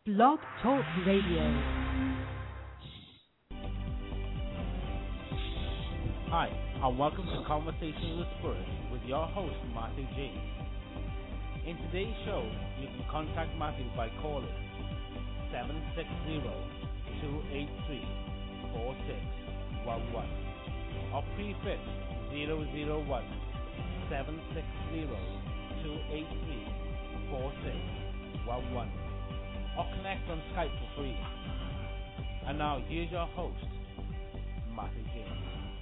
Blog Talk Radio. Hi, and welcome to Conversations with Spirit with your host, Matthew James. In today's show, you can contact Matthew by calling 760-283-4611 or prefix 001 760-283-4611 or connect on Skype for free. And now, here's your host, Matthew James.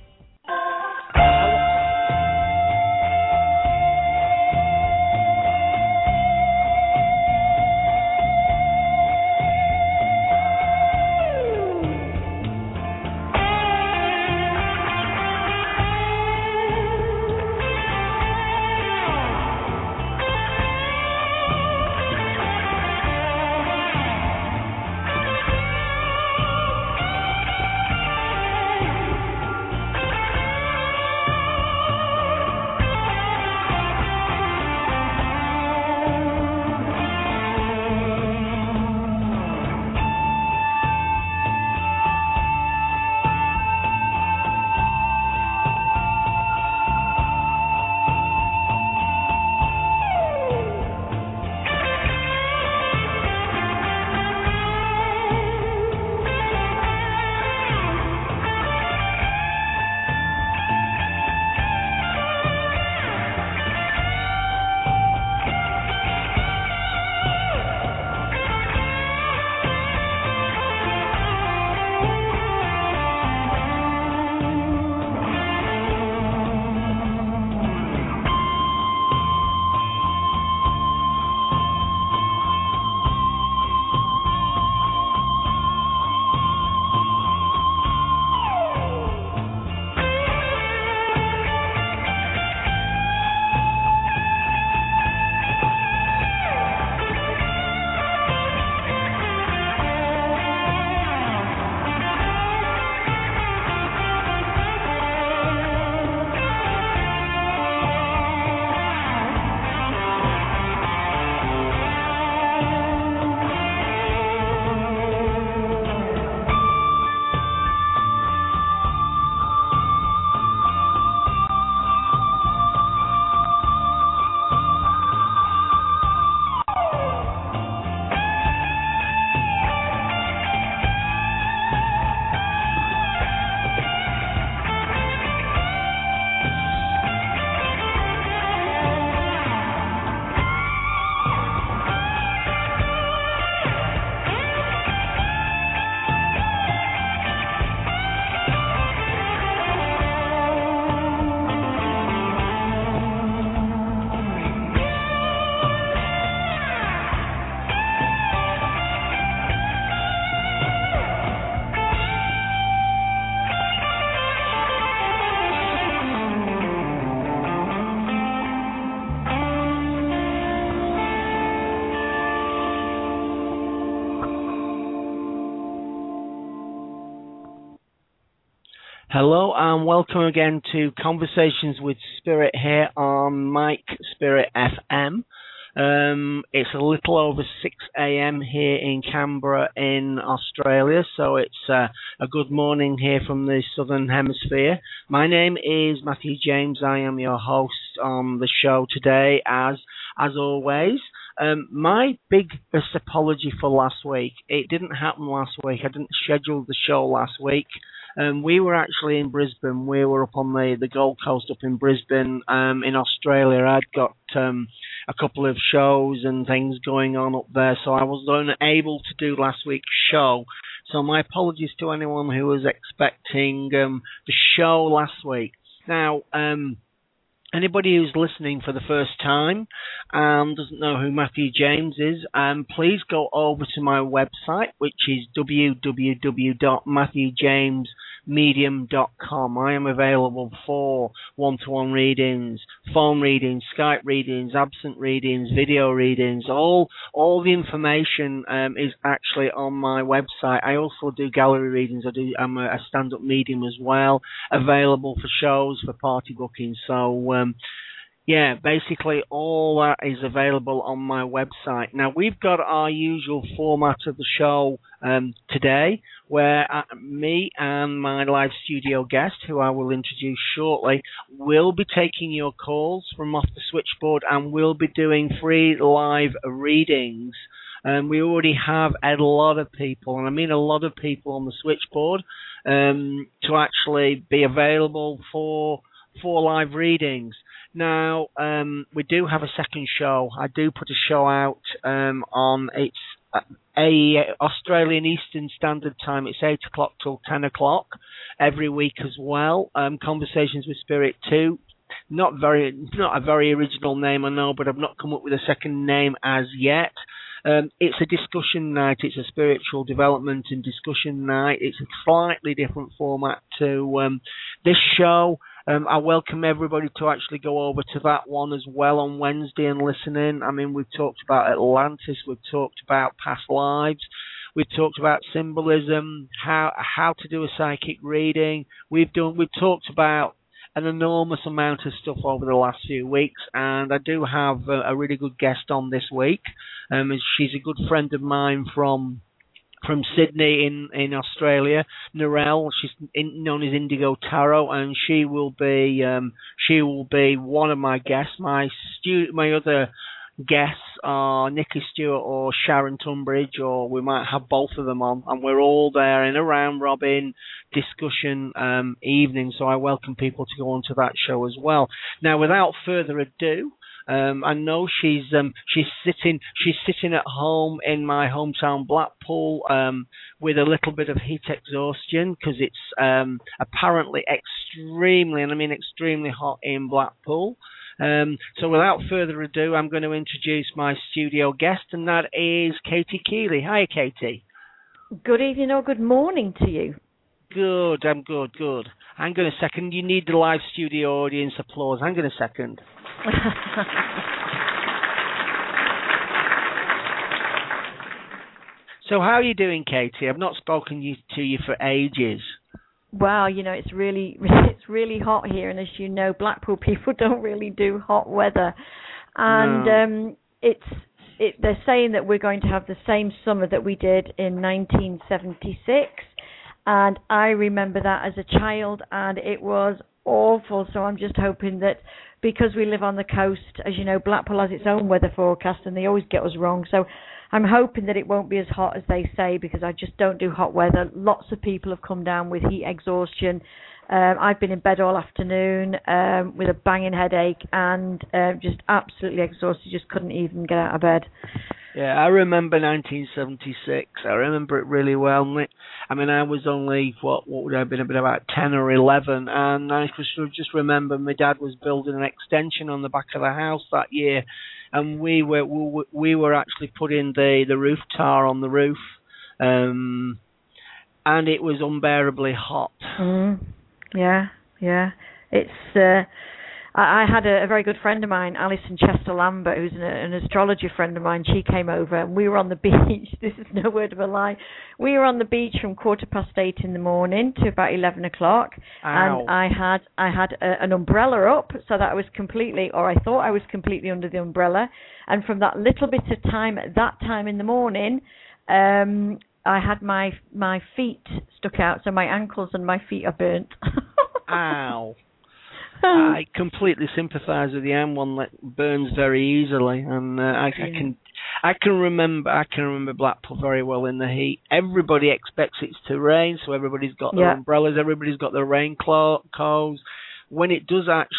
Hello and welcome again to Conversations with Spirit here on Mike Spirit FM. It's a little over 6 a.m. here in Canberra in Australia, so it's a good morning here from the Southern Hemisphere. My name is Matthew James. I am your host on the show today, as always. My biggest apology for last week. It didn't happen last week. I didn't schedule the show last week. We were actually in Brisbane. We were up on the Gold Coast up in Brisbane in Australia. I'd got a couple of shows and things going on up there, so I was unable to do last week's show. So my apologies to anyone who was expecting the show last week. Now, anybody who's listening for the first time and doesn't know who Matthew James is, please go over to my website, which is www.matthewjamesmedium.com. I am available for one-to-one readings, phone readings, Skype readings, absent readings, video readings. All the information is actually on my website. I also do gallery readings. I'm a stand-up medium as well, available for shows, for party bookings. So Yeah, basically all that is available on my website. Now, we've got our usual format of the show today, where me and my live studio guest, who I will introduce shortly, will be taking your calls from off the switchboard, and we'll be doing free live readings. We already have a lot of people, and I mean a lot of people on the switchboard, to actually be available for live readings. Now, we do have a second show. I do put a show out on, it's Australian Eastern Standard Time. It's 8 o'clock till 10 o'clock every week as well. Conversations with Spirit 2. Not a very original name, I know, but I've not come up with a second name as yet. It's a discussion night. It's a spiritual development and discussion night. It's a slightly different format to this show. I welcome everybody to actually go over to that one as well on Wednesday and listen in. I mean, we've talked about Atlantis. We've talked about past lives. We've talked about symbolism, how to do a psychic reading. We've talked about an enormous amount of stuff over the last few weeks, and I do have a really good guest on this week. She's a good friend of mine from Sydney in Australia, Narelle. She's known as Indigo Tarot, and she will be one of my guests. My other guests are Nikki Stewart or Sharon Tunbridge, or we might have both of them on, and we're all there in a round robin discussion evening. So I welcome people to go on to that show as well. Now, without further ado, I know she's sitting at home in my hometown Blackpool with a little bit of heat exhaustion, because it's apparently extremely hot in Blackpool. So without further ado, I'm going to introduce my studio guest, and that is Katie Keeley. Hi, Katie. Good evening or good morning to you. Good, I'm good. Hang on a second. You need the live studio audience applause. Hang on a second. So how are you doing, Katie? I've not spoken to you for ages. Well, it's really hot here, and as you know, Blackpool people don't really do hot weather, and no. They're saying that we're going to have the same summer that we did in 1976, and I remember that as a child, and it was awful. So I'm just hoping that, because we live on the coast, as you know, Blackpool has its own weather forecast, and they always get us wrong. So I'm hoping that it won't be as hot as they say, because I just don't do hot weather. Lots of people have come down with heat exhaustion. I've been in bed all afternoon with a banging headache and just absolutely exhausted, just couldn't even get out of bed. Yeah, I remember 1976. I remember it really well. I mean, I was only, what would I have been, about 10 or 11, and I just remember my dad was building an extension on the back of the house that year, and we were actually putting the roof tar on the roof, and it was unbearably hot. Yeah. It's I had a very good friend of mine, Alison Chester Lambert, who's an astrologer friend of mine. She came over, and we were on the beach. This is no word of a lie. We were on the beach from 8:15 in the morning to about 11 o'clock. Ow. And I had an umbrella up, so that I was completely, or I thought I was completely under the umbrella. And from that little bit of time, at that time in the morning, I had my feet stuck out, so my ankles and my feet are burnt. Ow. I completely sympathise with the M1 that burns very easily, and I can remember Blackpool very well in the heat. Everybody expects it to rain, so everybody's got their umbrellas, everybody's got their raincoats. When it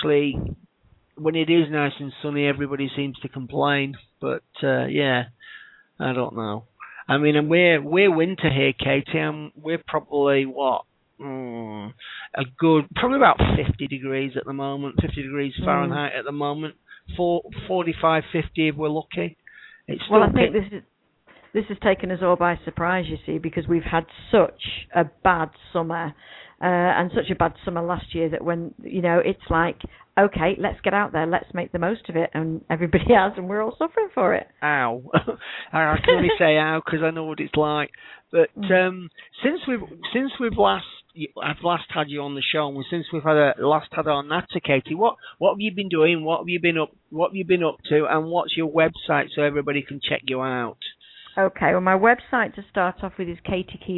is nice and sunny, everybody seems to complain. But I don't know. I mean, we're winter here, Katie. We're probably probably about 50 degrees at the moment, 50 degrees Fahrenheit at the moment, 45, 50 if we're lucky. It's still This has taken us all by surprise, you see, because we've had such a bad summer, and such a bad summer last year that when, it's like, okay, let's get out there, let's make the most of it, and everybody has, and we're all suffering for it. Ow. I can only say ow because I know what it's like. But since I've last had you on the show, and since we've last had our Natter, Katie, what have you been doing? What have you been up to? And what's your website so everybody can check you out? Okay, well, my website to start off with is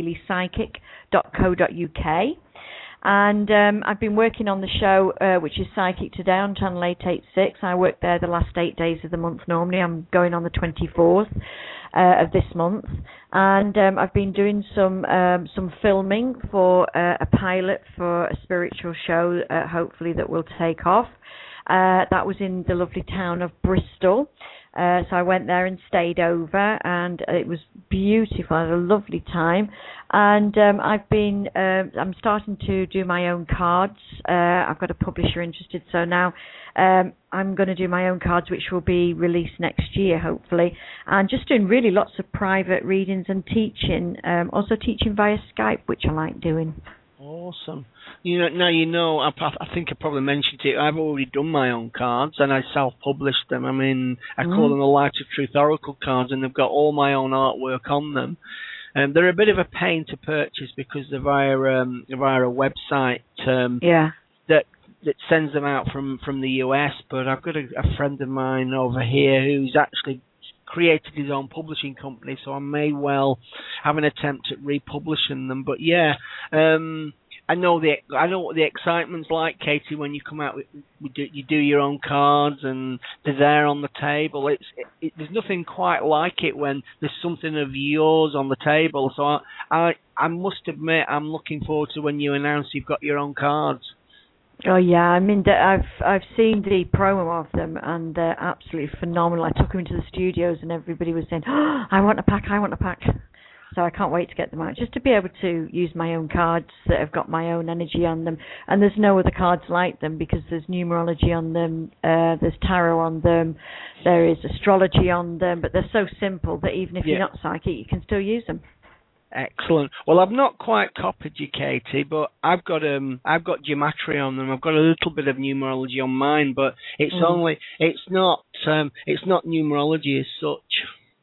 katiekeelypsychic.co.uk. And I've been working on the show, which is Psychic Today on Channel 886. I work there the last 8 days of the month normally. I'm going on the 24th of this month. And I've been doing some filming for a pilot for a spiritual show, hopefully that will take off. That was in the lovely town of Bristol. So I went there and stayed over, and it was beautiful. I had a lovely time. And I'm starting to do my own cards. I've got a publisher interested, so now I'm going to do my own cards, which will be released next year, hopefully. And just doing really lots of private readings and teaching, also teaching via Skype, which I like doing. Awesome. I think I probably mentioned it. I've already done my own cards, and I self-published them. I mean, I call them the Light of Truth Oracle cards, and they've got all my own artwork on them. They're a bit of a pain to purchase because they're via a website that sends them out from the US. But I've got a friend of mine over here who's actually created his own publishing company, so I may well have an attempt at republishing them. But yeah, I know what the excitement's like, Katie, when you come out you do your own cards and they're there on the table. There's nothing quite like it when there's something of yours on the table. So I must admit I'm looking forward to when you announce you've got your own cards. Oh yeah, I mean I've seen the promo of them, and they're absolutely phenomenal. I took them into the studios, and everybody was saying, "Oh, I want a pack." So I can't wait to get them out, just to be able to use my own cards that have got my own energy on them. And there's no other cards like them, because there's numerology on them, there's tarot on them, there is astrology on them, but they're so simple that even if you're not psychic, you can still use them. Excellent. Well, I've not quite copied you, Katie, but I've got gematria on them. I've got a little bit of numerology on mine, but it's not numerology as such.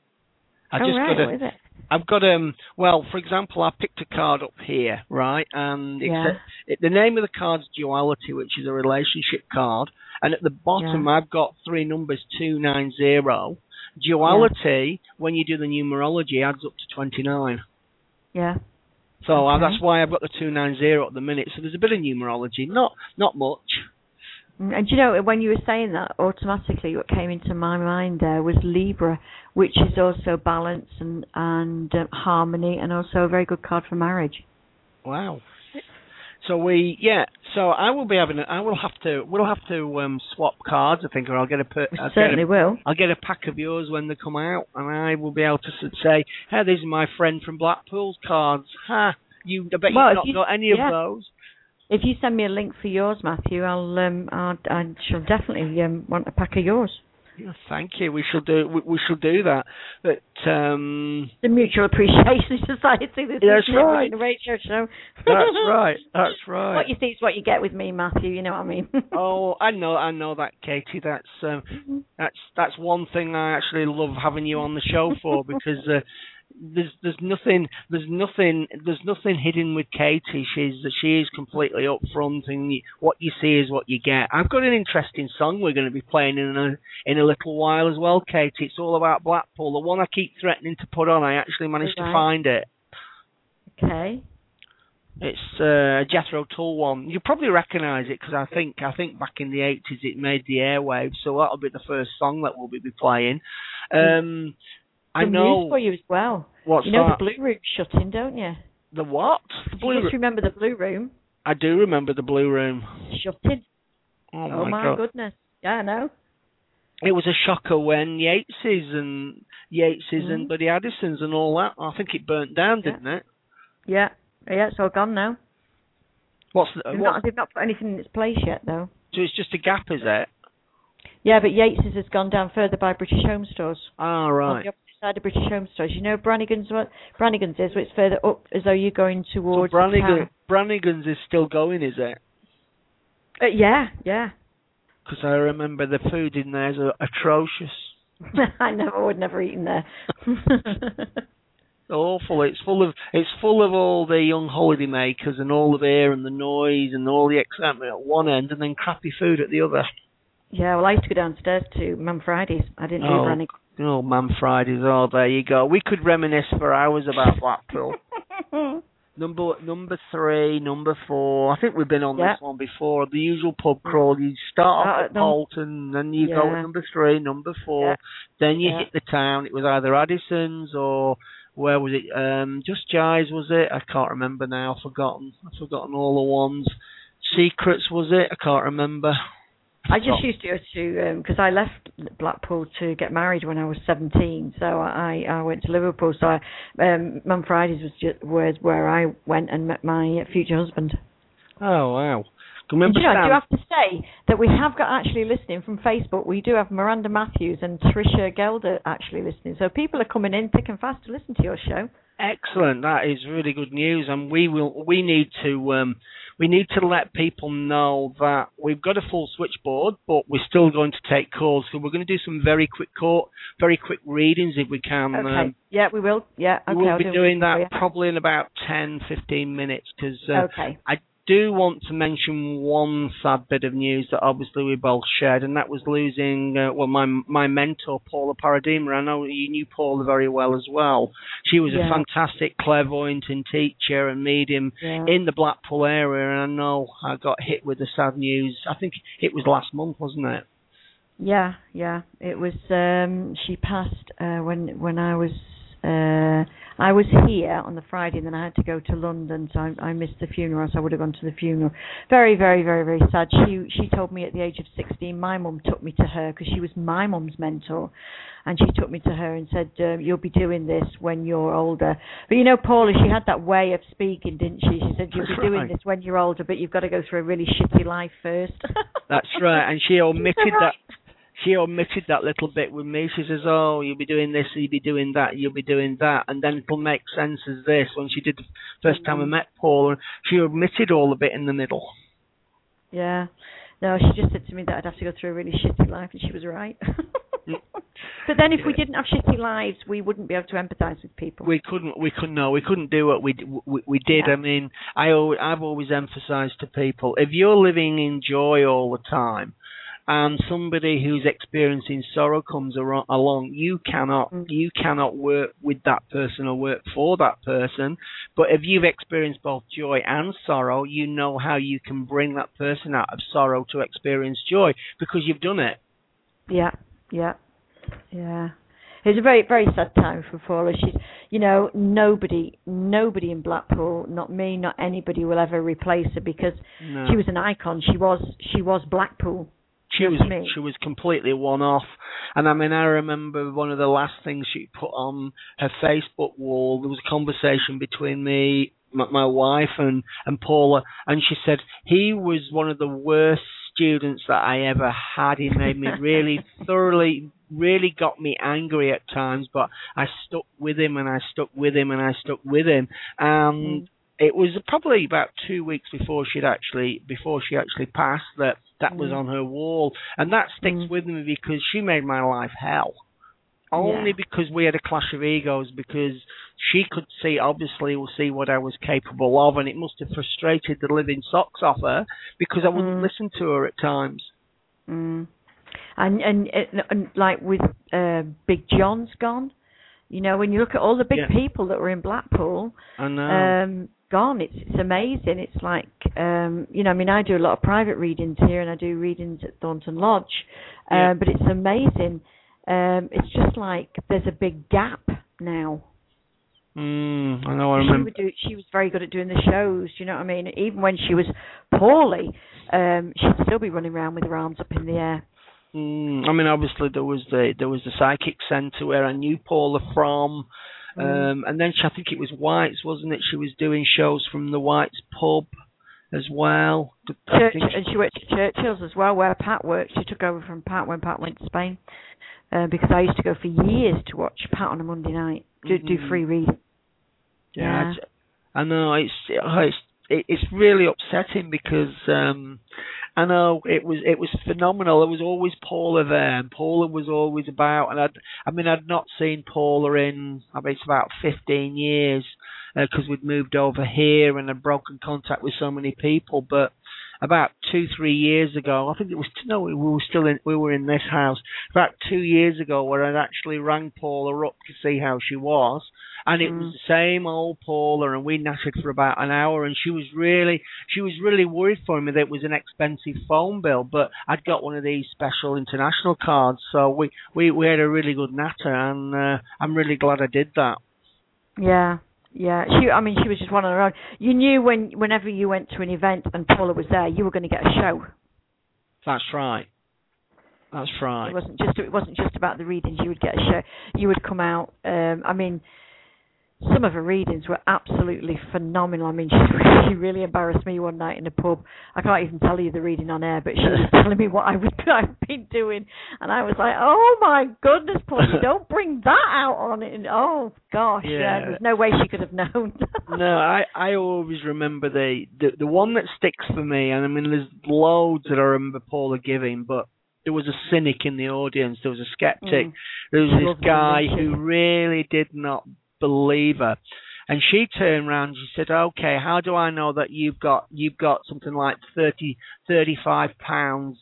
Is it? I've got well, for example, I picked a card up here, right, and the name of the card's Duality, which is a relationship card, and at the bottom I've got three numbers, 290. Duality, when you do the numerology, adds up to 29. Yeah. So that's why I've got the 290 at the minute. So there's a bit of numerology, not much. And when you were saying that, automatically what came into my mind there was Libra, which is also balance and harmony, and also a very good card for marriage. Wow. So we'll have to swap cards, I think, or I'll get I'll get a pack of yours when they come out, and I will be able to say, "Hey, these are my friend from Blackpool's cards." I bet you've not got any of those. If you send me a link for yours, Matthew, I shall definitely want a pack of yours. Yeah, thank you. We shall do that. But the Mutual Appreciation Society. That's right. The radio show. That's right. What you see is what you get with me, Matthew. You know what I mean? Oh, I know that, Katie. That's one thing I actually love having you on the show for, because there's nothing hidden with Katie. She is completely upfront, and what you see is what you get. I've got an interesting song we're going to be playing in a little while as well, Katie. It's all about Blackpool. The one I keep threatening to put on, I actually managed to find it. Okay. It's a Jethro Tull one. You probably recognise it, because I think back in the 80s it made the airwaves, so that'll be the first song that we'll be playing. I know. News for you as well. What's you know that? The Blue Room's shut in, don't you? The what? You just remember the Blue Room? I do remember the Blue Room. Shut in. Oh my God. Goodness. Yeah, I know. It was a shocker when Yates' and Buddy Addison's and all that. I think it burnt down, didn't it? Yeah. Yeah, it's all gone now. They've not put anything in its place yet, though. So it's just a gap, is it? Yeah, but Yates' has gone down further by British Home Stores. Ah, right. On the opposite side of British Home Stores. You know Brannigan's what Brannigan's is, where it's further up, as though you're going towards so the town. Brannigan's is still going, is it? Yeah, yeah. Because I remember the food in there is atrocious. I would never eaten there. Awful. It's full of all the young holiday makers and all the beer and the noise and all the excitement at one end, and then crappy food at the other. Yeah, well, I used to go downstairs to Mum Fridays. I didn't do Brannigan. Oh, Mum Fridays. Oh, there you go. We could reminisce for hours about Blackpool. Number 3, number 4. I think we've been on this one before. The usual pub crawl. You start off at Bolton, then you go to number 3, number 4. Then you hit the town. It was either Addison's or where was it? Just Guy's, was it? I can't remember now. I've forgotten all the ones. Secrets, was it? I can't remember. I just used to go to, because I left Blackpool to get married when I was 17, so I went to Liverpool. So Mum Fridays was where I went and met my future husband. Oh, wow. I do have to say that we have got actually listening from Facebook. We do have Miranda Matthews and Tricia Gelder actually listening. So people are coming in thick and fast to listen to your show. Excellent. That is really good news, and we need to let people know that we've got a full switchboard, but we're still going to take calls. So we're going to do some very quick readings if we can. Okay. Yeah, we will. Yeah. Okay. We'll be doing that probably in about 10-15 minutes because I do want to mention one sad bit of news that obviously we both shared, and that was losing my mentor, Paula Paradima. I know you knew Paula very well as well. She was a fantastic clairvoyant and teacher and medium in the Blackpool area, and I know I got hit with the sad news. I think it was last month, wasn't it? Yeah. It was. She passed when I was here on the Friday, and then I had to go to London, so I missed the funeral, so I would have gone to the funeral. Very, very, very, very sad. She told me at the age of 16, my mum took me to her, because she was my mum's mentor, and she took me to her and said, you'll be doing this when you're older. But you know, Paula, she had that way of speaking, didn't she? She said, you'll be doing this when you're older, but you've got to go through a really shitty life first. That's right, and she omitted that. She omitted that little bit with me. She says, oh, you'll be doing this, you'll be doing that, you'll be doing that. And then it'll make sense as this. When she did the first time I met Paula, she omitted all the bit in the middle. Yeah. No, she just said to me that I'd have to go through a really shitty life, and she was right. But then if we didn't have shitty lives, we wouldn't be able to empathise with people. We couldn't do what we did. Yeah. I mean, I've always emphasised to people, if you're living in joy all the time, and somebody who's experiencing sorrow comes along, you cannot work with that person or work for that person. But if you've experienced both joy and sorrow, you know how you can bring that person out of sorrow to experience joy because you've done it. Yeah. It's a very, very sad time for Paula. She's, nobody in Blackpool, not me, not anybody will ever replace her because she was an icon. She was Blackpool. She was completely one-off. And I mean, I remember one of the last things she put on her Facebook wall, there was a conversation between me, my wife and Paula, and she said, he was one of the worst students that I ever had. He made me really got me angry at times, but I stuck with him and I stuck with him and I stuck with him. And it was probably about 2 weeks before she actually passed that was on her wall, and that sticks with me because she made my life hell. Only because we had a clash of egos, because she could see what I was capable of, and it must have frustrated the living socks off her because I wouldn't listen to her at times. And like with Big John's gone, when you look at all the big people that were in Blackpool, I know. Gone. It's amazing. It's like, I mean, I do a lot of private readings here and I do readings at Thornton Lodge, but it's amazing. It's just like there's a big gap now. I know. I remember. She was very good at doing the shows. You know what I mean? Even when she was poorly, she'd still be running around with her arms up in the air. I mean, obviously there was the psychic centre where I knew Paula from. And then I think it was White's, wasn't it? She was doing shows from the White's pub as well. And she worked at Churchill's as well, where Pat worked. She took over from Pat when Pat went to Spain. because I used to go for years to watch Pat on a Monday night, do free reading. Yeah, I know it's really upsetting because I know it was phenomenal. There was always Paula there, and Paula was always about. And I'd not seen Paula in it's about 15 years because we'd moved over here and had broken contact with so many people. But about 2-3 years ago, I think it was we were in this house about 2 years ago, where I'd actually rang Paula up to see how she was. And it was the same old Paula, and we nattered for about an hour, and she was really worried for me that it was an expensive phone bill, but I'd got one of these special international cards, so we had a really good natter, and I'm really glad I did that. Yeah. Yeah, she was just one on her own. You knew whenever you went to an event and Paula was there, you were going to get a show. That's right. That's right. It wasn't just about the readings. You would get a show. You would come out. Some of her readings were absolutely phenomenal. I mean, she really embarrassed me one night in a pub. I can't even tell you the reading on air, but she was telling me what I've been doing, and I was like, "Oh my goodness, Paul, you don't bring that out on it!" And, oh gosh, yeah, there's no way she could have known. No, I always remember the one that sticks for me, and I mean, there's loads that I remember Paula giving, but there was a cynic in the audience. There was a skeptic. There was this guy who really did not believe her, and she turned around and she said, "Okay, how do I know that you've got something like 35 pounds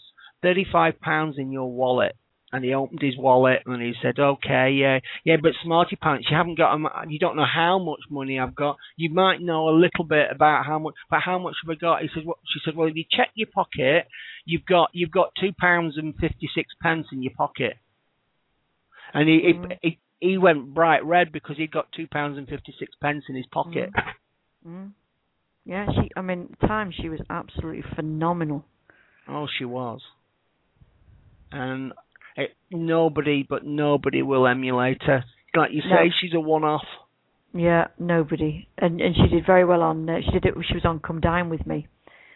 in your wallet?" And he opened his wallet and he said, "Okay, yeah, but smarty pants, you don't know how much money I've got. You might know a little bit about how much have I got?" He said, She said, "Well, if you check your pocket, you've got £2.56 in your pocket." And he went bright red because he'd got £2.56 in his pocket. Yeah, at the time she was absolutely phenomenal. Oh, she was. And nobody will emulate her. Like you say, she's a one-off. Yeah, nobody. And she did very well on. She was on Come Dine With Me.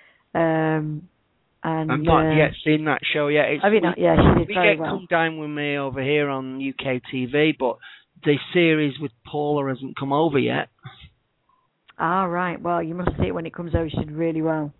And I've not yet seen that show yet. She did very well. We get Come Dine With Me over here on UK TV, but the series with Paula hasn't come over yet. Ah, right. Well, you must see it when it comes over. She did really well.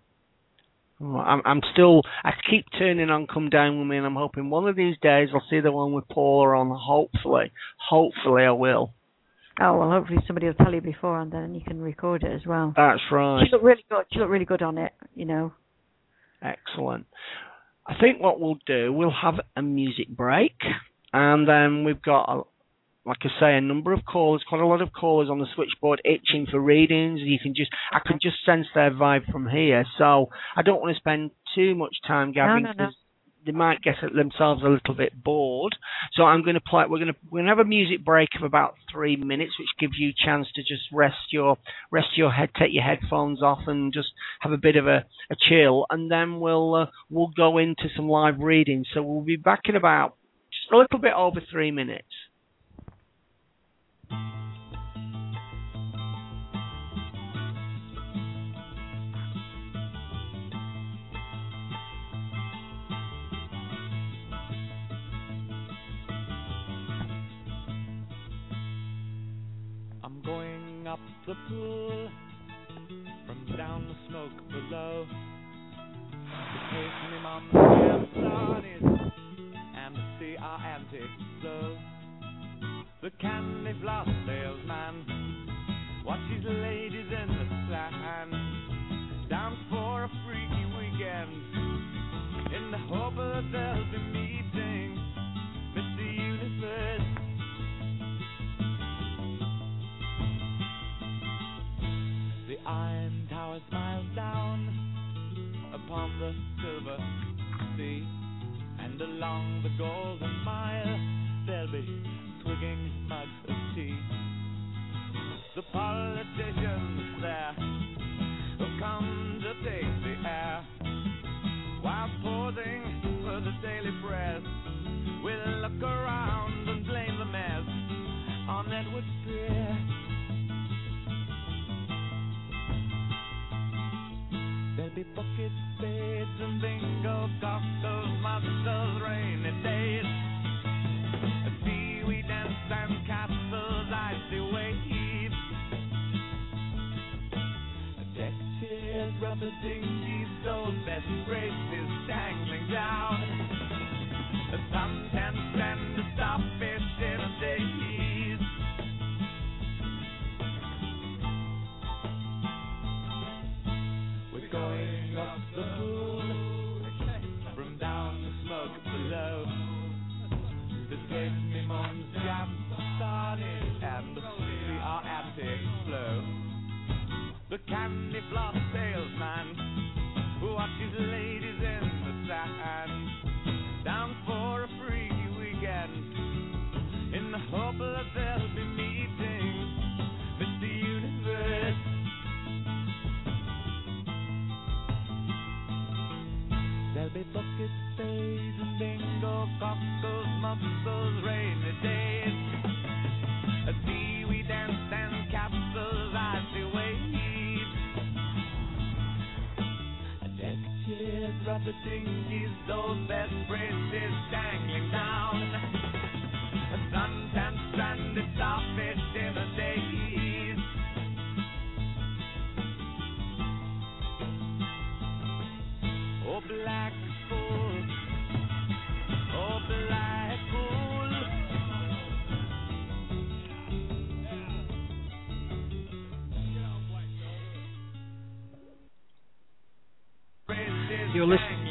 I keep turning on Come Dine With Me, and I'm hoping one of these days I'll see the one with Paula on. Hopefully I will. Oh, well, hopefully somebody will tell you before, and then you can record it as well. That's right. She looked really good. She looked really good on it, Excellent. I think what we'll do, we'll have a music break, and then we've got, like I say, a number of callers, quite a lot of callers on the switchboard itching for readings. I can just sense their vibe from here, so I don't want to spend too much time gathering because they might get themselves a little bit bored. So I'm going to play. We're going to have a music break of about 3 minutes, which gives you a chance to just rest your head, take your headphones off, and just have a bit of a chill. And then we'll go into some live readings. So we'll be back in about just a little bit over 3 minutes. I'm going up the pool from down the smoke below. The place me mom started and the sea are anti-slow. The candy floss salesman watches ladies in the sand, down for a freaky weekend in the hope that they'll be meeting Mr. Universe. The Iron Tower smiles down upon the silver sea, and along the Golden Mile there'll be swigging mugs of tea. The politicians there will come to take the air, while posing for the daily press we'll look around and blame the mess on Edward Spear. There'll be buckets, spades, and bingo, cockles, mussels, rainy days. rubber dinghies, those best braces dangling down. A suntans and a starfish in a daze. We're going up the pool, from down the smoke below. The Demi Mons jam started and we are at its flow. The candy floss salesman watches ladies in the sand, down for a free weekend, in the hope that they'll be meeting Mr. Universe. There'll be bucket spades and bingo, cockles, muffles, rainy days, a seaweed dance and castles, icy waves. Rubber dinghies, those best braces dangling down. A suntan stranded starfish in a daze. Oh, black pool. Oh, black pool. You're listening.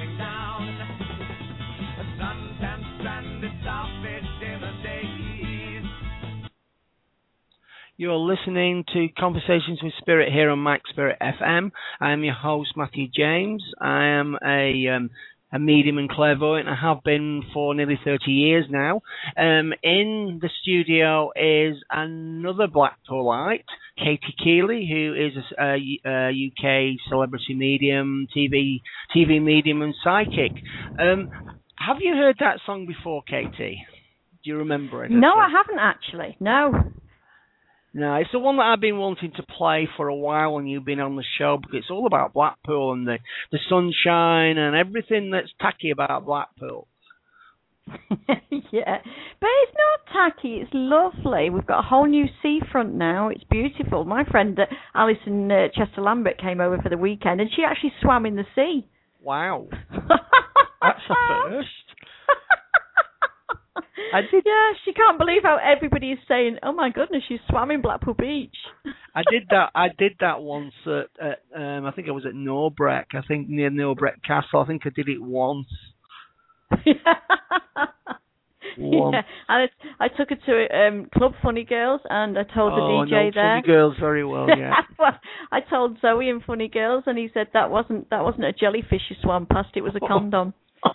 You're listening to Conversations with Spirit here on Mike Spirit FM. I am your host, Matthew James. I am a medium and clairvoyant. I have been for nearly 30 years now. In the studio is another Blackpoolite, Katie Keeley, who is a UK celebrity medium, TV medium and psychic. Have you heard that song before, Katie? Do you remember it? No, I haven't actually. No. No, it's the one that I've been wanting to play for a while when you've been on the show, because it's all about Blackpool and the sunshine and everything that's tacky about Blackpool. Yeah, but it's not tacky, it's lovely. We've got a whole new seafront now, it's beautiful. My friend Alison Chester Lambert came over for the weekend and she actually swam in the sea. Wow. That's a first. Yeah, she can't believe how everybody is saying, "Oh my goodness, she swam in Blackpool Beach." I did that once at I think I was at Norbreck. I think near Norbreck Castle. I think I did it once. Once. Yeah, and I took her to Club Funny Girls, and I told the DJ there. Funny Girls very well. Yeah. Well, I told Zoe and Funny Girls, and he said that wasn't a jellyfish you swam past. It was a condom.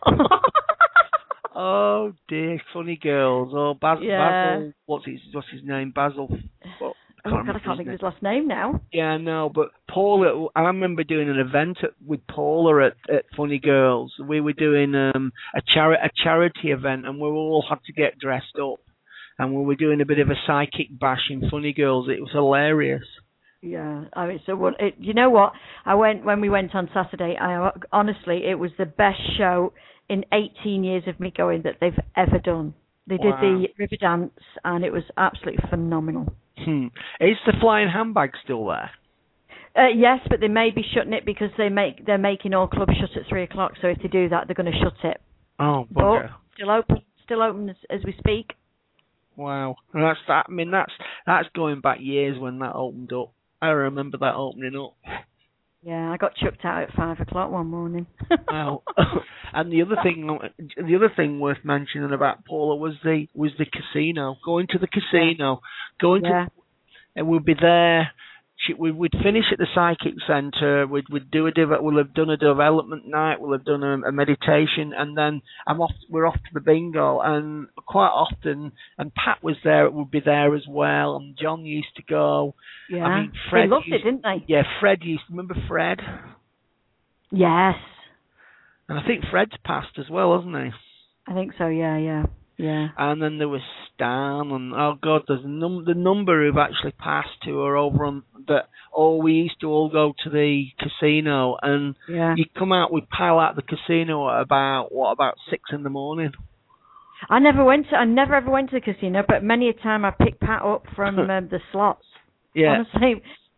Oh dear, Funny Girls. Oh, Basil. What's his name? Basil. I can't think of his last name now. Yeah, no, but Paula. I remember doing an event with Paula at Funny Girls. We were doing a charity event, and we all had to get dressed up, and we were doing a bit of a psychic bash in Funny Girls. It was hilarious. Yeah, I mean, so you know what? When we went on Saturday. Honestly, it was the best show in 18 years of me going that they've ever done. They did the river dance, and it was absolutely phenomenal. Is the flying handbag still there? Yes, but they may be shutting it because they're making all clubs shut at 3:00. So if they do that, they're going to shut it. Oh, bugger. But still open as we speak. Wow, that's that. I mean, that's going back years when that opened up. I remember that opening up. Yeah, I got chucked out at 5:00 one morning. Wow. And the other thing worth mentioning about Paula was the casino. Going to the casino, and we'd be there. We'd finish at the Psychic Centre. We'll have done a development night. We'll have done a meditation, and then we're off to the bingo. And quite often, and Pat was there. Would be there as well. And John used to go. Yeah, I mean, Fred they loved it, didn't they? Yeah, Fred used. Remember Fred? Yes. And I think Fred's passed as well, hasn't he? I think so. Yeah. And then there was Stan, and oh god, there's the number who've actually passed who are over on that. Oh, we used to all go to the casino, and you come out, we pile out the casino at about 6 a.m. I never ever went to the casino, but many a time I picked Pat up from the slots. Yeah. Honestly,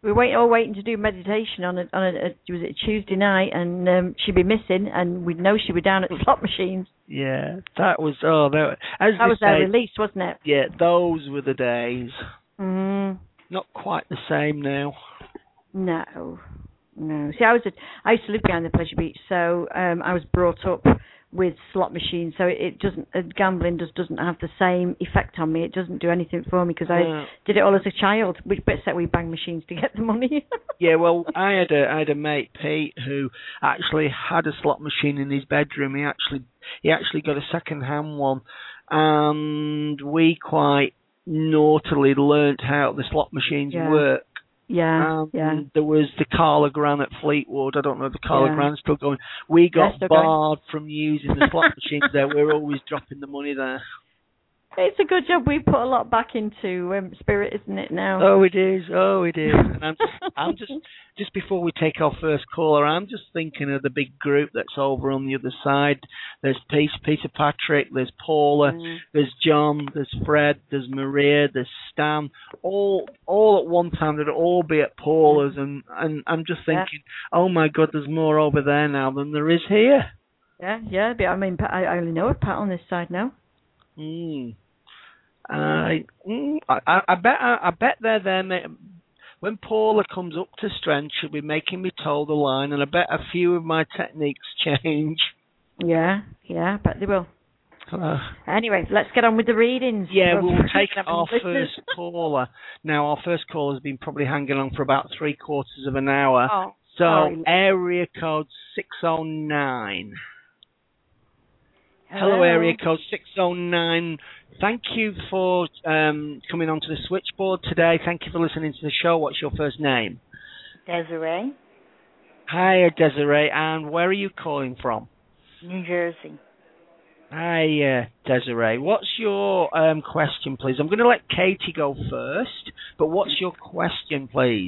We were all waiting to do meditation on a was it a Tuesday night, and she'd be missing, and we'd know she'd be down at slot machines. Yeah, that was that was their release, wasn't it? Yeah, those were the days. Mm. Not quite the same now. No. See, I used to live behind the Pleasure Beach, so I was brought up with slot machines, so it doesn't gambling doesn't have the same effect on me. It doesn't do anything for me because I did it all as a child. We bang machines to get the money. Yeah, well, I had a mate, Pete, who actually had a slot machine in his bedroom. He actually got a second-hand one, and we quite naughtily learnt how the slot machines work. Yeah, There was the Carla Gran at Fleetwood. I don't know if the Carla Gran's still going. We got barred from using the slot machines there. We were always dropping the money there. It's a good job we put a lot back into Spirit, isn't it, now? Oh, it is. And I'm just before we take our first caller, I'm just thinking of the big group that's over on the other side. There's Peter Patrick, there's Paula, there's John, there's Fred, there's Maria, there's Stan. All at one time, they'd all be at Paula's, and I'm just thinking, oh my God, there's more over there now than there is here. Yeah, but I mean, I only know a Pat on this side now. I bet they're there. When Paula comes up to strength, she'll be making me toe the line, and I bet a few of my techniques change. Yeah, I bet they will. Hello. Anyway, let's get on with the readings. Yeah, we'll take our first caller. Now, our first caller has been probably hanging on for about 3/4 of an hour. Area code 609. Hello, area code 609. Thank you for coming onto the switchboard today. Thank you for listening to the show. What's your first name? Desiree. Hi, Desiree. And where are you calling from? New Jersey. Hi, Desiree. What's your question, please? I'm going to let Katie go first, but what's your question, please?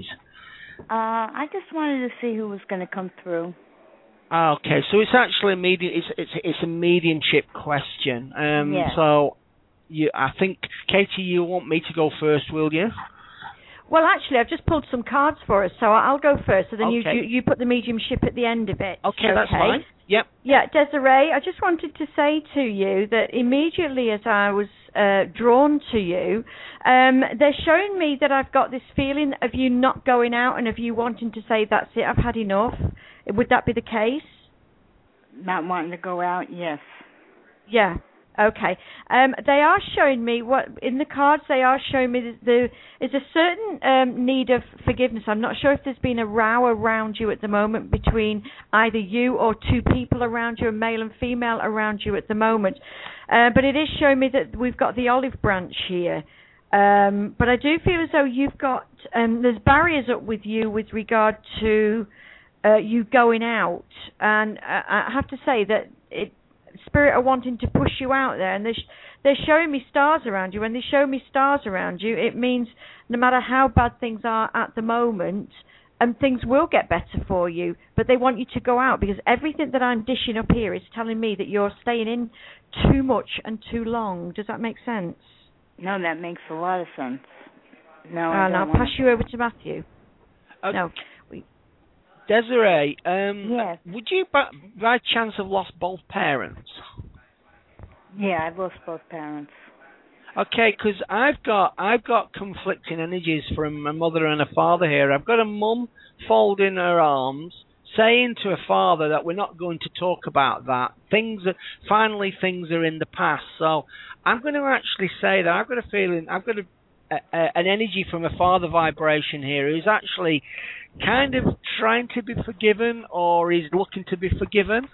I just wanted to see who was going to come through. Okay, so it's actually it's a mediumship question. Yes. So I think, Katie, you want me to go first, will you? Well, actually, I've just pulled some cards for us, so I'll go first. So then you put the mediumship at the end of it. Okay, that's fine. Yep. Yeah, Desiree, I just wanted to say to you that immediately as I was drawn to you, they're showing me that I've got this feeling of you not going out and of you wanting to say, that's it, I've had enough. Would that be the case? Not wanting to go out, yes. Yeah. Okay. They are showing me in the cards. They are showing me there is a certain need of forgiveness. I'm not sure if there's been a row around you at the moment between either you or two people around you, a male and female around you at the moment. But it is showing me that we've got the olive branch here. But I do feel as though you've got there's barriers up with you with regard to you going out, and I have to say that Spirit are wanting to push you out there, and they're showing me stars around you. When they show me stars around you, it means no matter how bad things are at the moment, things will get better for you, but they want you to go out, because everything that I'm dishing up here is telling me that you're staying in too much and too long. Does that make sense? No, that makes a lot of sense. No, and I'll pass you over to Matthew. No. Desiree, yes. Would you by chance have lost both parents? Yeah, I've lost both parents. Okay, because I've got conflicting energies from a mother and a father here. I've got a mum folding her arms, saying to a father that we're not going to talk about that. Things are in the past. So I'm going to actually say that I've got a feeling, I've got an energy from a father vibration here who's actually kind of trying to be forgiven, or he's looking to be forgiven.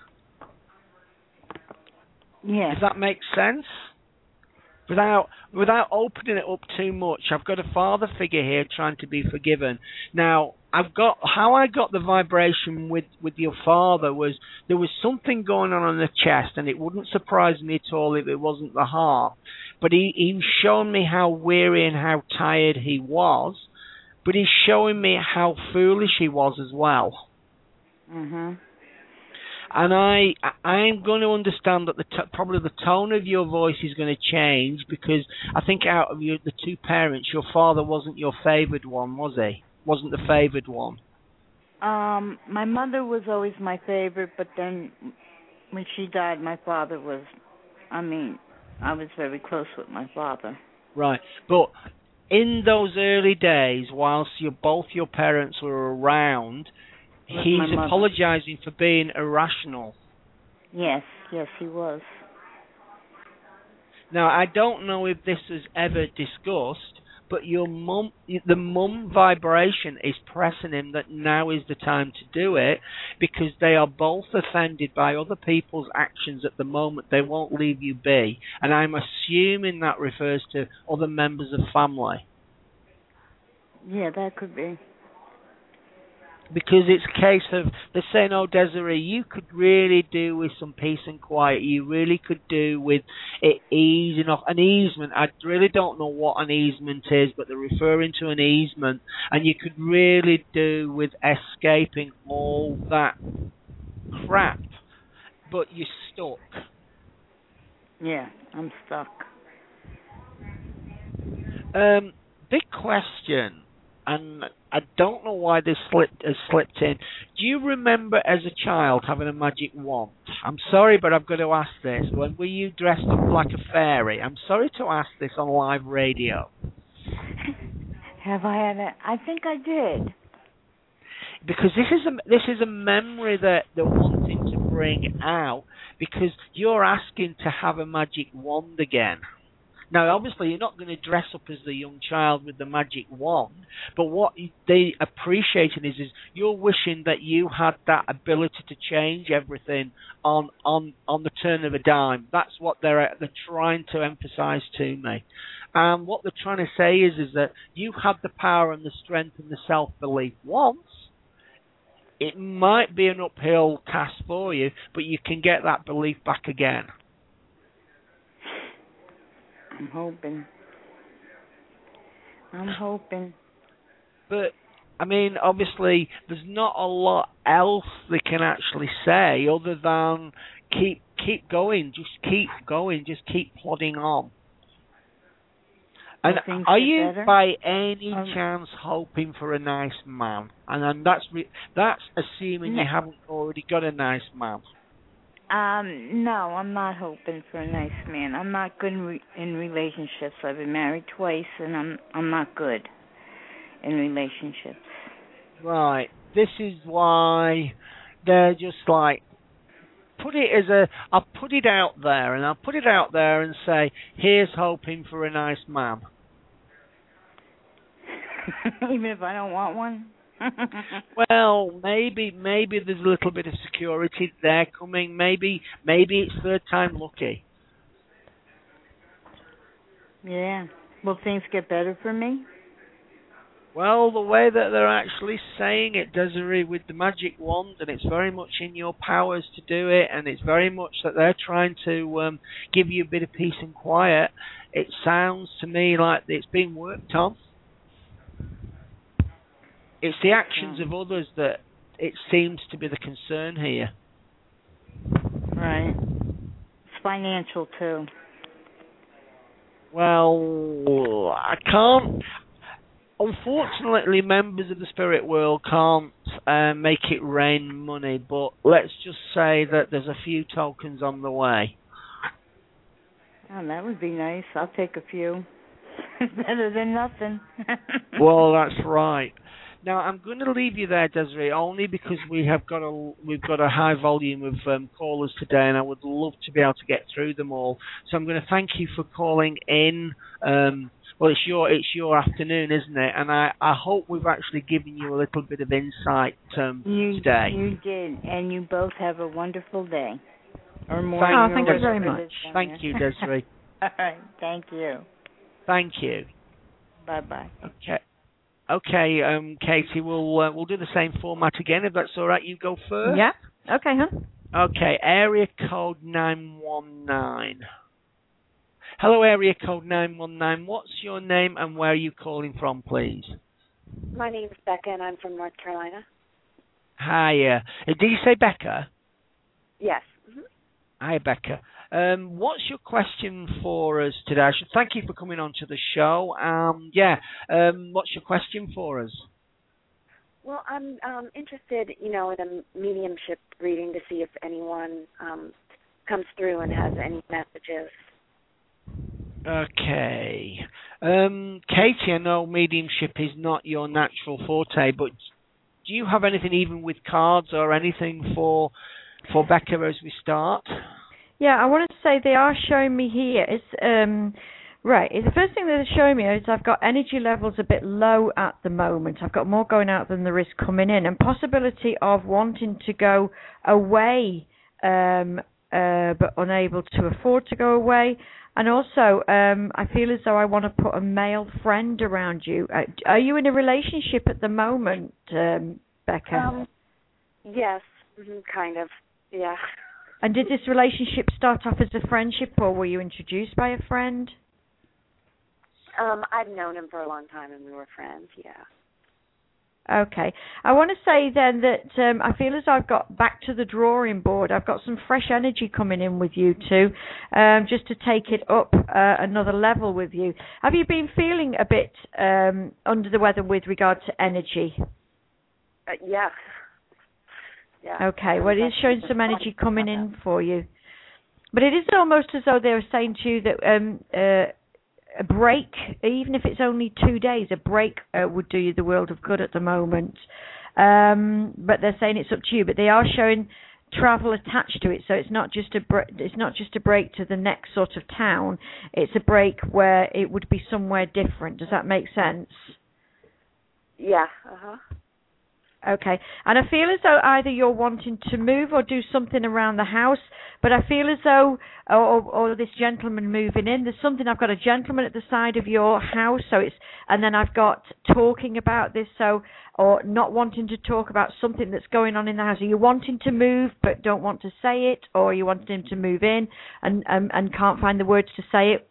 Yeah. Does that make sense? Without opening it up too much, I've got a father figure here trying to be forgiven. Now, I got the vibration with your father was there was something going on in the chest, and it wouldn't surprise me at all if it wasn't the heart. But he was showing me how weary and how tired he was, but he's showing me how foolish he was as well. Mhm. And I'm going to understand that probably the tone of your voice is going to change, because I think out of the two parents, your father wasn't your favoured one, was he? wasn't the favoured one? My mother was always my favorite, but then when she died, my father was. I was very close with my father. Right, but in those early days, whilst both your parents were around, he's apologising for being irrational. Yes, he was. Now, I don't know if this was ever discussed, but the mum vibration is pressing him that now is the time to do it, because they are both offended by other people's actions at the moment. They won't leave you be. And I'm assuming that refers to other members of family. Yeah, that could be. Because it's a case of, they're saying, oh, Desiree, you could really do with some peace and quiet. You really could do with it easing off. An easement, I really don't know what an easement is, but they're referring to an easement. And you could really do with escaping all that crap. But you're stuck. Yeah, I'm stuck. Big question. And I don't know why this has slipped in. Do you remember as a child having a magic wand? I'm sorry, but I've got to ask this. When were you dressed up like a fairy? I'm sorry to ask this on live radio. Have I had it? I think I did. Because this is a memory that they're wanting to bring out, because you're asking to have a magic wand again. Now, obviously, you're not going to dress up as the young child with the magic wand, but what they appreciating is you're wishing that you had that ability to change everything on the turn of a dime. That's what they're trying to emphasise to me. And what they're trying to say is that you had the power and the strength and the self-belief once. It might be an uphill task for you, but you can get that belief back again. I'm hoping. But, I mean, obviously, there's not a lot else they can actually say other than keep going, just keep plodding on. And are you, by any chance, hoping for a nice man? And then that's assuming you haven't already got a nice man. No, I'm not hoping for a nice man. I'm not good in relationships. I've been married twice, and I'm not good in relationships. Right. This is why they're just like, I'll put it out there, and I'll put it out there and say, here's hoping for a nice man. Even if I don't want one? Well, maybe there's a little bit of security there coming. Maybe it's third time lucky. Yeah. Will things get better for me? Well, the way that they're actually saying it, Desiree, with the magic wand, and it's very much in your powers to do it, and it's very much that they're trying to give you a bit of peace and quiet. It sounds to me like it's being worked on. It's the actions of others that it seems to be the concern here. Right. It's financial, too. Well, I can't... Unfortunately, members of the spirit world can't make it rain money, but let's just say that there's a few tokens on the way. Oh, that would be nice. I'll take a few. Better than nothing. Well, that's right. Now, I'm going to leave you there, Desiree, only because we've got a high volume of callers today, and I would love to be able to get through them all. So I'm going to thank you for calling in. Well, it's your afternoon, isn't it? And I hope we've actually given you a little bit of insight today. You did, and you both have a wonderful day. Or morning. Thank you very much. Thank you, Desiree. All right, thank you. Thank you. Bye-bye. Okay, Katie, we'll do the same format again, if that's all right. You go first. Yeah. Okay, hon. Okay, area code 919. Hello, area code 919. What's your name and where are you calling from, please? My name is Becca, and I'm from North Carolina. Hiya. Did you say Becca? Yes. Mm-hmm. Hi, Becca. What's your question for us today? I should thank you for coming on to the show. What's your question for us? Well, I'm interested, in a mediumship reading to see if anyone comes through and has any messages. Okay. Katie, I know mediumship is not your natural forte, but do you have anything even with cards or anything for Becca as we start? Yeah, I want to say they are showing me here. Right. The first thing that they're showing me is I've got energy levels a bit low at the moment. I've got more going out than there is coming in, and possibility of wanting to go away, but unable to afford to go away. And also, I feel as though I want to put a male friend around you. Are you in a relationship at the moment, Becca? Yes, kind of, yeah. And did this relationship start off as a friendship, or were you introduced by a friend? I've known him for a long time, and we were friends, yeah. Okay. I want to say then that I feel as I've got back to the drawing board. I've got some fresh energy coming in with you two, just to take it up another level with you. Have you been feeling a bit under the weather with regard to energy? Yeah. Yeah. Okay. Well, it is showing some energy coming in for you. But it is almost as though they're saying to you that a break, even if it's only 2 days, a break would do you the world of good at the moment. But they're saying it's up to you. But they are showing travel attached to it, so it's not just a break to the next sort of town. It's a break where it would be somewhere different. Does that make sense? Yeah. Okay. And I feel as though either you're wanting to move or do something around the house, but I feel as though, or this gentleman moving in, there's something, I've got a gentleman at the side of your house, and then I've got talking about this, or not wanting to talk about something that's going on in the house. Are you wanting to move but don't want to say it, or are you wanting him to move in and can't find the words to say it?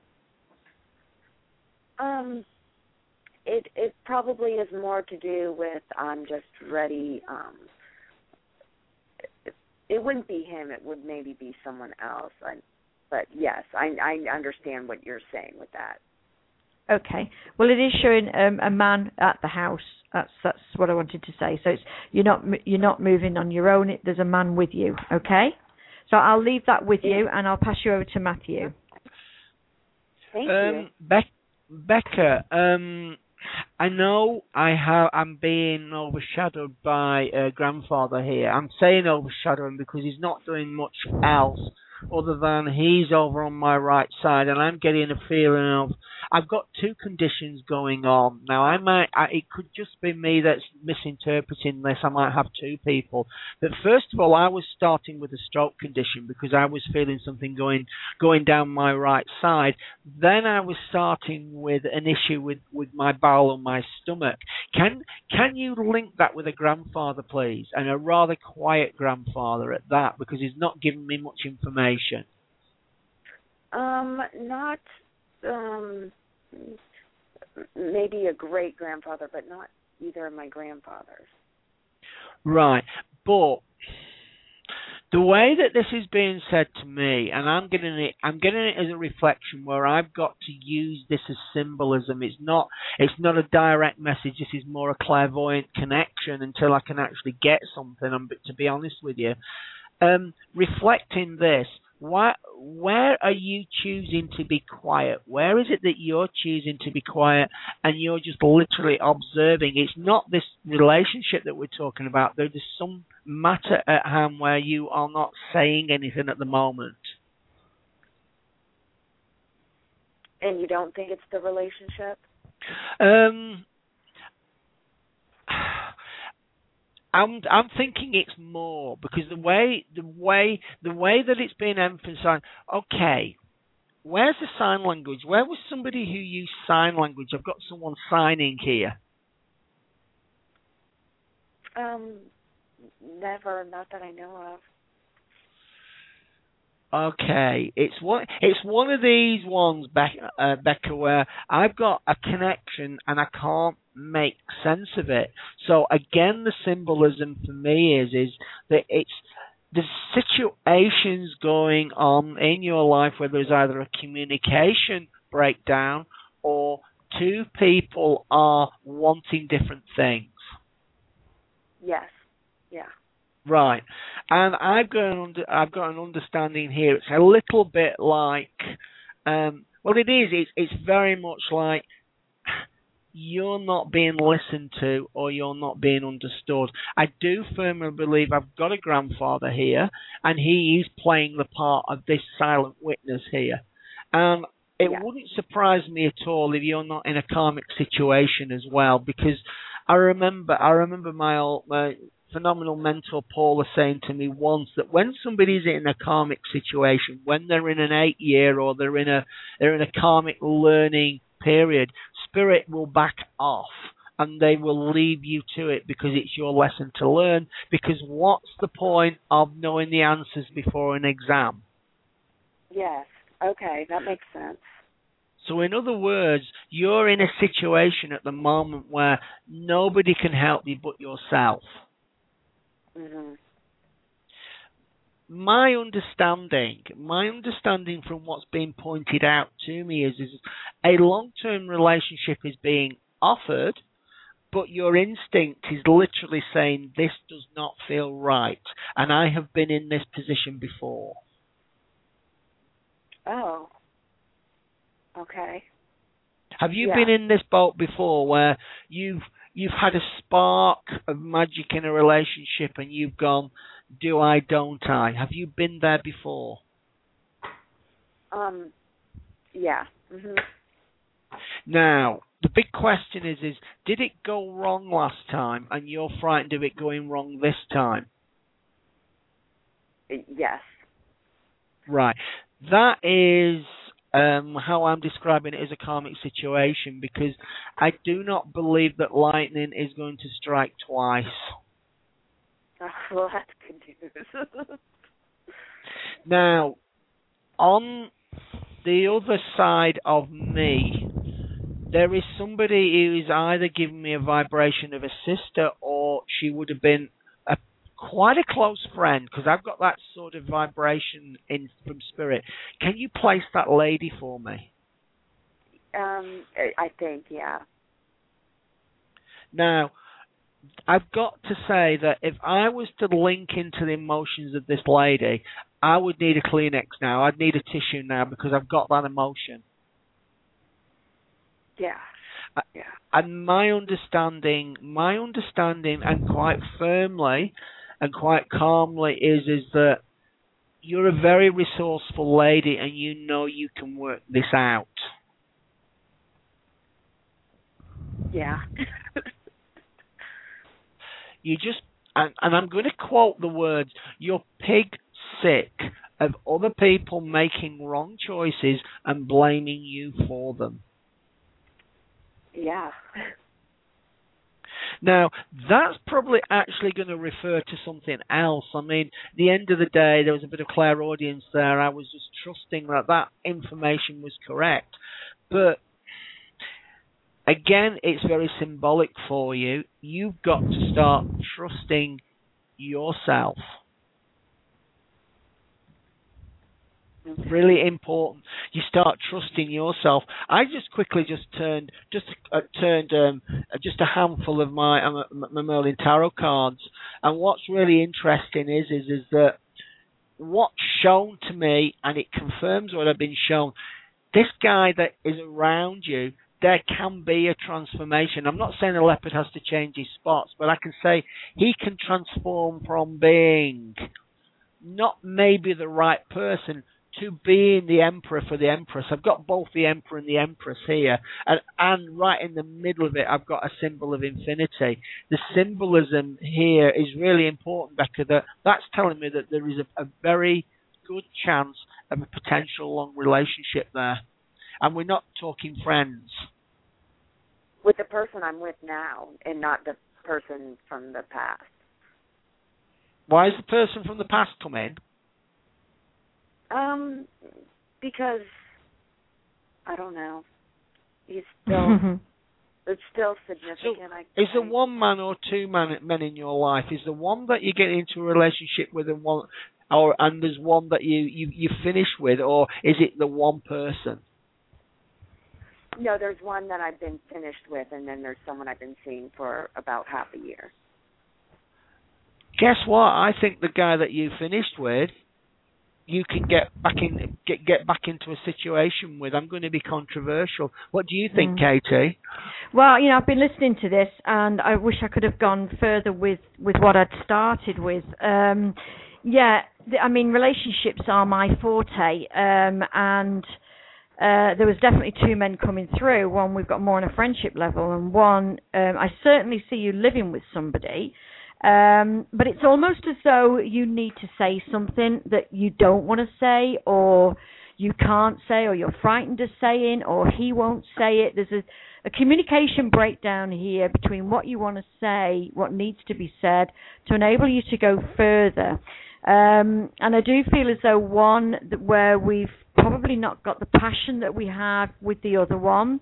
It probably is more to do with I'm just ready. It wouldn't be him. It would maybe be someone else. But yes, I understand what you're saying with that. Okay. Well, it is showing a man at the house. That's what I wanted to say. So you're not moving on your own. There's a man with you. Okay. So I'll leave that with you, and I'll pass you over to Matthew. Thank you. Becca, I know I'm being overshadowed by grandfather here. I'm saying overshadowing because he's not doing much else other than he's over on my right side, and I'm getting a feeling of I've got two conditions going on. Now, it could just be me that's misinterpreting this. I might have two people. But first of all, I was starting with a stroke condition because I was feeling something going down my right side. Then I was starting with an issue with my bowel and my stomach. Can you link that with a grandfather, please? And a rather quiet grandfather at that, because he's not giving me much information. Not maybe a great grandfather, but not either of my grandfathers. Right, but the way that this is being said to me, and I'm getting it as a reflection where I've got to use this as symbolism. It's not a direct message. This is more a clairvoyant connection until I can actually get something. To be honest with you, reflecting this, where are you choosing to be quiet? Where is it that you're choosing to be quiet and you're just literally observing? It's not this relationship that we're talking about. There's some matter at hand where you are not saying anything at the moment. And you don't think it's the relationship? I'm thinking it's more because the way that it's been emphasized. Okay, where's the sign language? Where was somebody who used sign language? I've got someone signing here. Never, not that I know of. Okay, it's one of these ones, Becca, where I've got a connection and I can't make sense of it. So again, the symbolism for me is that it's the situations going on in your life where there's either a communication breakdown or two people are wanting different things. Yes. Yeah. Right. And I've got an understanding here. It's a little bit like, well, it is. It's very much like you're not being listened to or you're not being understood. I do firmly believe I've got a grandfather here, and he is playing the part of this silent witness here. It wouldn't surprise me at all if you're not in a karmic situation as well, because I remember my phenomenal mentor Paula saying to me once that when somebody's in a karmic situation, when they're in an 8-year or they're in a karmic learning period, spirit will back off and they will leave you to it because it's your lesson to learn. Because what's the point of knowing the answers before an exam? Yes. Okay, that makes sense. So in other words, you're in a situation at the moment where nobody can help you but yourself. Mhm. My understanding from what's been pointed out to me is a long-term relationship is being offered, but your instinct is literally saying this does not feel right, and I have been in this position before. Oh. Okay. Have you been in this boat before where you've had a spark of magic in a relationship and you've gone, do I, don't I? Have you been there before? Yeah. Mhm. Now, the big question is did it go wrong last time and you're frightened of it going wrong this time? Yes. Right. That is how I'm describing it as a karmic situation, because I do not believe that lightning is going to strike twice. Well, that's good news. Now, on the other side of me, there is somebody who is either giving me a vibration of a sister or she would have been quite a close friend, because I've got that sort of vibration in from spirit. Can you place that lady for me? I think, yeah. Now, I've got to say that if I was to link into the emotions of this lady, I would need a Kleenex now. I'd need a tissue now because I've got that emotion. Yeah. Yeah. And my understanding, and quite firmly and quite calmly, is that you're a very resourceful lady and you know you can work this out. Yeah. You just, and I'm going to quote the words, you're pig sick of other people making wrong choices and blaming you for them. Yeah. Now, that's probably actually going to refer to something else. I mean, at the end of the day, there was a bit of clairaudience there. I was just trusting that information was correct. But again, it's very symbolic for you. You've got to start trusting yourself. Really important. You start trusting yourself. I just quickly turned a handful of my Merlin tarot cards, and what's really interesting is that what's shown to me, and it confirms what I've been shown. This guy that is around you, there can be a transformation. I'm not saying the leopard has to change his spots, but I can say he can transform from being not maybe the right person to being the emperor for the empress. I've got both the emperor and the empress here, and right in the middle of it I've got a symbol of infinity. The symbolism here is really important, Becca. That's telling me that there is a very good chance of a potential long relationship there, and we're not talking friends. With the person I'm with now, and not the person from the past. Why is the person from the past come in? Because I don't know. He's still it's still significant. So, is there one man or two men in your life? Is there one that you get into a relationship with, and there's one that you finish with, or is it the one person? No, there's one that I've been finished with, and then there's someone I've been seeing for about half a year. guess what? I think the guy that you finished with, you can get back into a situation with. I'm going to be controversial. What do you think, Katie? Well, I've been listening to this, and I wish I could have gone further with what I'd started with. Relationships are my forte, and there was definitely two men coming through. One, we've got more on a friendship level, and one, I certainly see you living with somebody. But it's almost as though you need to say something that you don't want to say, or you can't say, or you're frightened of saying, or he won't say it. There's a communication breakdown here between what you want to say, what needs to be said, to enable you to go further. And I do feel as though where we've probably not got the passion that we have with the other one,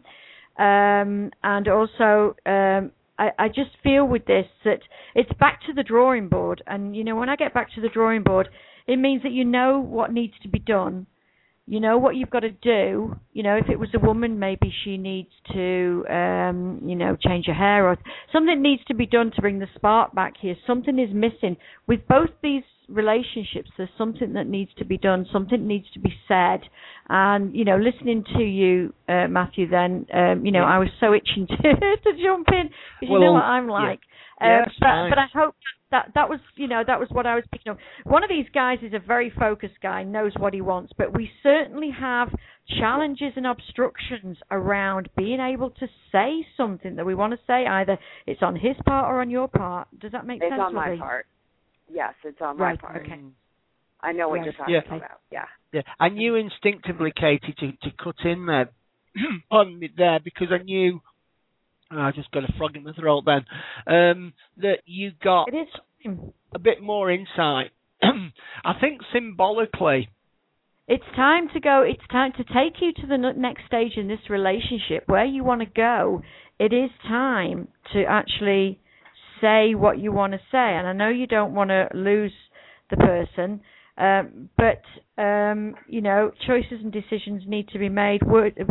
and also I just feel with this that it's back to the drawing board. And, when I get back to the drawing board, it means that you know what needs to be done. You know what you've got to do. If it was a woman, maybe she needs to, change her hair, or something needs to be done to bring the spark back here. Something is missing. With both these relationships, there's something that needs to be done. Something needs to be said. And, listening to you, Matthew, then, I was so itching to jump in, because you know what I'm like. But I hope that was what I was picking up. One of these guys is a very focused guy, knows what he wants, but we certainly have challenges and obstructions around being able to say something that we want to say. Either it's on his part or on your part. Does that make sense? It's on my part. Yes, it's on my part. Okay. I know what you're talking about. Yeah. Yeah. I knew instinctively, Katie, to cut in there, pardon me there, because I knew. I just got a frog in my throat then. That you got a bit more insight. I think symbolically, it's time to go. It's time to take you to the next stage in this relationship where you want to go. It is time to actually say what you want to say. And I know you don't want to lose the person, but choices and decisions need to be made.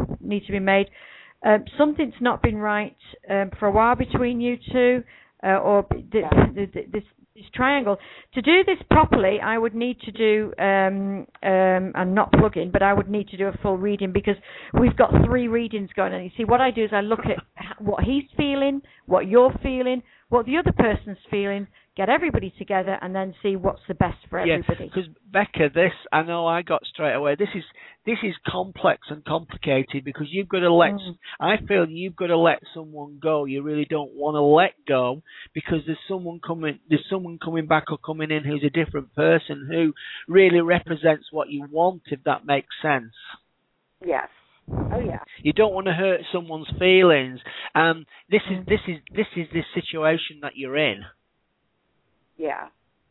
Something's not been right for a while between you two, or this triangle. To do this properly, I would need to do, and not plug in, but I would need to do a full reading, because we've got 3 readings going on. You see, what I do is I look at what he's feeling, what you're feeling, what the other person's feeling, get everybody together, and then see what's the best for everybody. Yeah, because Becca, I know I got straight away. This is complex and complicated, because you've got to I feel you've got to let someone go. You really don't want to let go, because there's someone coming back or coming in who's a different person, who really represents what you want, if that makes sense. Yes. Oh yeah. You don't want to hurt someone's feelings. This is this situation that you're in. Yeah.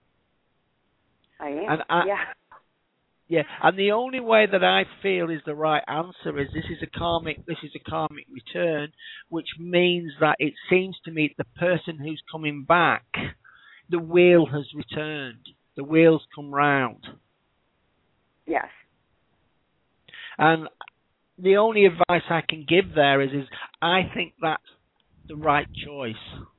I am. Yeah, and the only way that I feel is the right answer is this is a karmic return, which means that it seems to me the person who's coming back, the wheel has returned. The wheel's come round. Yes. And the only advice I can give there is I think that's the right choice.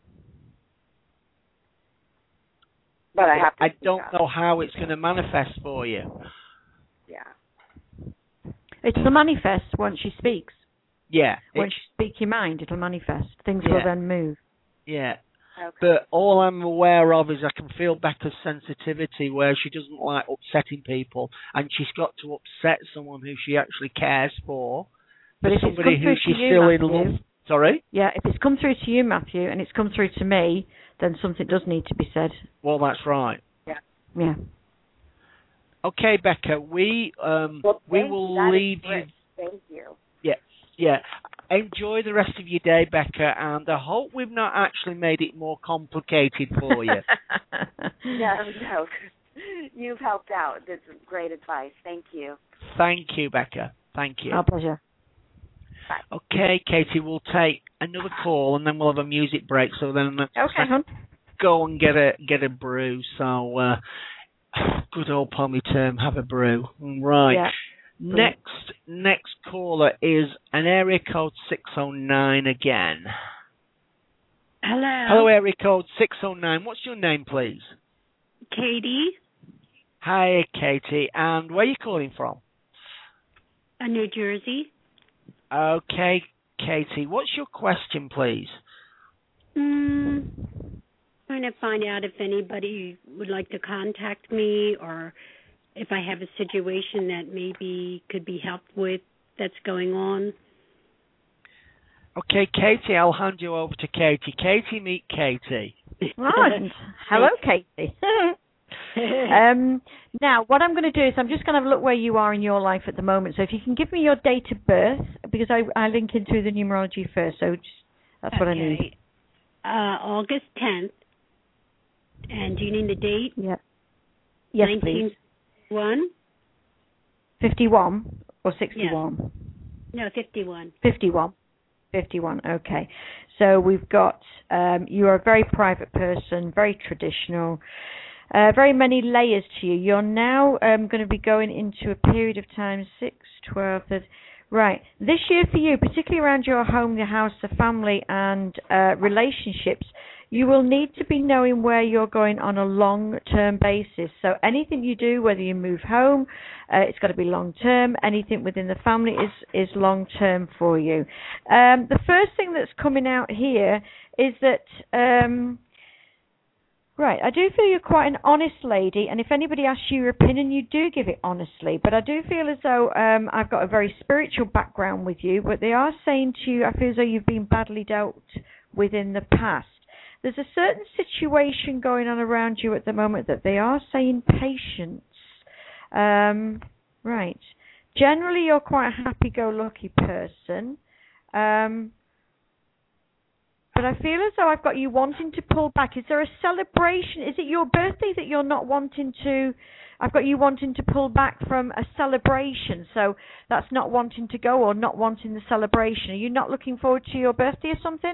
But I don't know how it's going to manifest for you. Yeah. It'll manifest once she speaks. Yeah. Once you speak your mind, it'll manifest. Things will then move. Yeah. Okay. But all I'm aware of is I can feel Becca's sensitivity, where she doesn't like upsetting people, and she's got to upset someone who she actually cares for. But if somebody it's come who through she's to you, still Matthew, in love. Sorry? Yeah, if it's come through to you, Matthew, and it's come through to me, then something does need to be said. Well, that's right. Yeah. Okay, Becca, we will leave you. Thank you. Yeah. Enjoy the rest of your day, Becca, and I hope we've not actually made it more complicated for you. No. You've helped out. That's great advice. Thank you. Thank you, Becca. Thank you. Our pleasure. Bye. Okay, Katie, we'll take another call, and then we'll have a music break. So then let's go and get a brew. So, good old Pommy term, have a brew. Right. Yeah. Next caller is an area code 609 again. Hello. Hello, area code 609. What's your name, please? Katie. Hi, Katie. And where are you calling from? New Jersey. Okay, Katie. What's your question, please? Trying to find out if anybody would like to contact me, or if I have a situation that maybe could be helped with that's going on. Okay, Katie, I'll hand you over to Katie. Katie, meet Katie. Right. Hello, Katie. Now, what I'm going to do is I'm just going to have a look where you are in your life at the moment. So if you can give me your date of birth, because I link into the numerology first, so that's what I need. August 10th. And do you need the date? Yeah. Yes, please. 1951? 51 or 61? Yeah. No, 51. 51, okay. So we've got, you are a very private person, very traditional, very many layers to you. You're now going to be going into a period of time, 6, 12, 13. Right. This year for you, particularly around your home, your house, the family, and relationships, you will need to be knowing where you're going on a long-term basis. So anything you do, whether you move home, it's got to be long-term. Anything within the family is long-term for you. The first thing that's coming out here is that, right, I do feel you're quite an honest lady, and if anybody asks you your opinion, you do give it honestly. But I do feel as though I've got a very spiritual background with you, but they are saying to you, I feel as though you've been badly dealt with in the past. There's a certain situation going on around you at the moment that they are saying patience. Right. Generally, you're quite a happy-go-lucky person. But I feel as though I've got you wanting to pull back. Is there a celebration? Is it your birthday that you're not wanting to... I've got you wanting to pull back from a celebration. So that's not wanting to go or not wanting the celebration. Are you not looking forward to your birthday or something?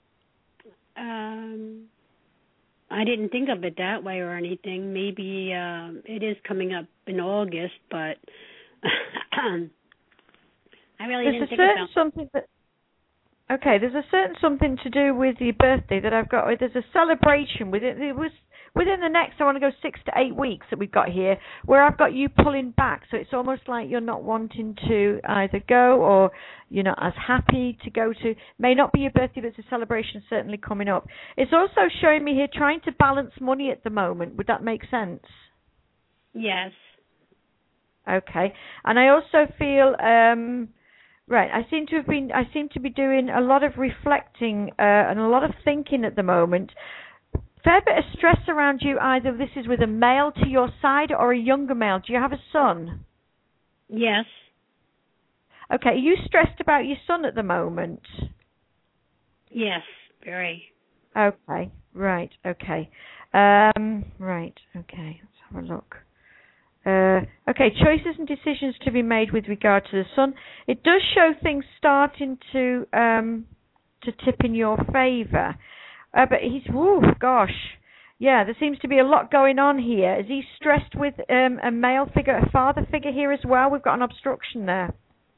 I didn't think of it that way or anything. Maybe it is coming up in August, but I really didn't think about something that. Okay, there's a certain something to do with your birthday that I've got. There's a celebration with it. It was within the next, I want to go 6 to 8 weeks that we've got here, where I've got you pulling back. So it's almost like you're not wanting to either go or you're not as happy to go to. May not be your birthday, but it's a celebration certainly coming up. It's also showing me here trying to balance money at the moment. Would that make sense? Yes. Okay. And I also feel... Right, I seem to be doing a lot of reflecting and a lot of thinking at the moment. Fair bit of stress around you. Either this is with a male to your side or a younger male. Do you have a son? Yes. Okay, are you stressed about your son at the moment? Yes, very. Okay, right, okay. Right, okay, let's have a look. Okay, choices and decisions to be made with regard to the sun. It does show things starting to tip in your favour, but he's, yeah, there seems to be a lot going on here. Is he stressed with a male figure, a father figure here as well? We've got an obstruction there.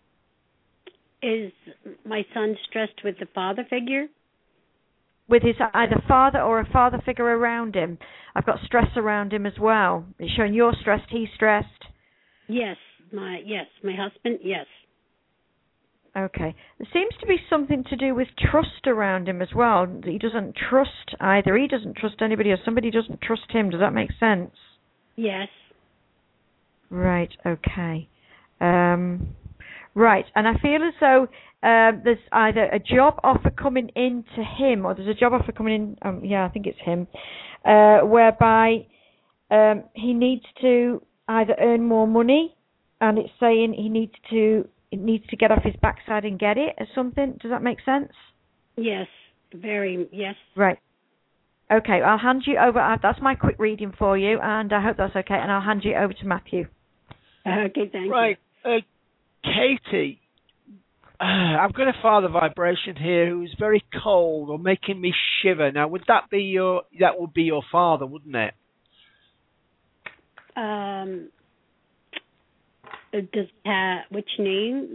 Is my son stressed with the father figure? With his either father or a father figure around him. I've got stress around him as well. It's showing you're stressed, he's stressed. Yes, my husband, yes. Okay. There seems to be something to do with trust around him as well. He doesn't trust either. He doesn't trust anybody or somebody doesn't trust him. Does that make sense? Yes. Right, okay. Right, and I feel as though there's either a job offer coming in to him or there's a job offer coming in, I think it's him, whereby he needs to either earn more money and it's saying he needs to get off his backside and get it or something. Does that make sense? Yes, very, yes. Right. Okay, I'll hand you over. That's my quick reading for you and I hope that's okay and I'll hand you over to Matthew. Okay, thank you. Right. Katie, I've got a father vibration here who's very cold or making me shiver. Now, would that be your father, wouldn't it? Does which name?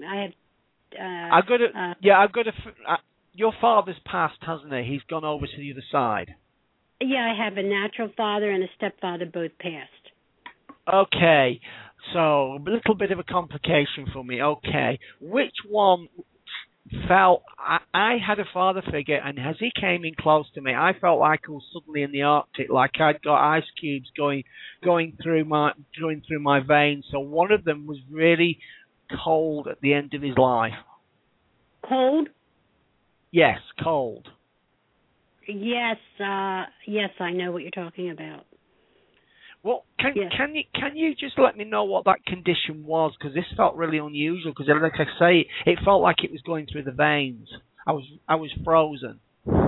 Your father's passed, hasn't he? He's gone over to the other side. Yeah, I have a natural father and a stepfather, both passed. Okay, so a little bit of a complication for me. Okay, which one felt... I had a father figure, and as he came in close to me, I felt like I was suddenly in the Arctic, like I'd got ice cubes going through my veins. So one of them was really cold at the end of his life. Cold? Yes, cold. Yes, yes, I know what you're talking about. Well, can you just let me know what that condition was? Because this felt really unusual. Because, like I say, it felt like it was going through the veins. I was frozen.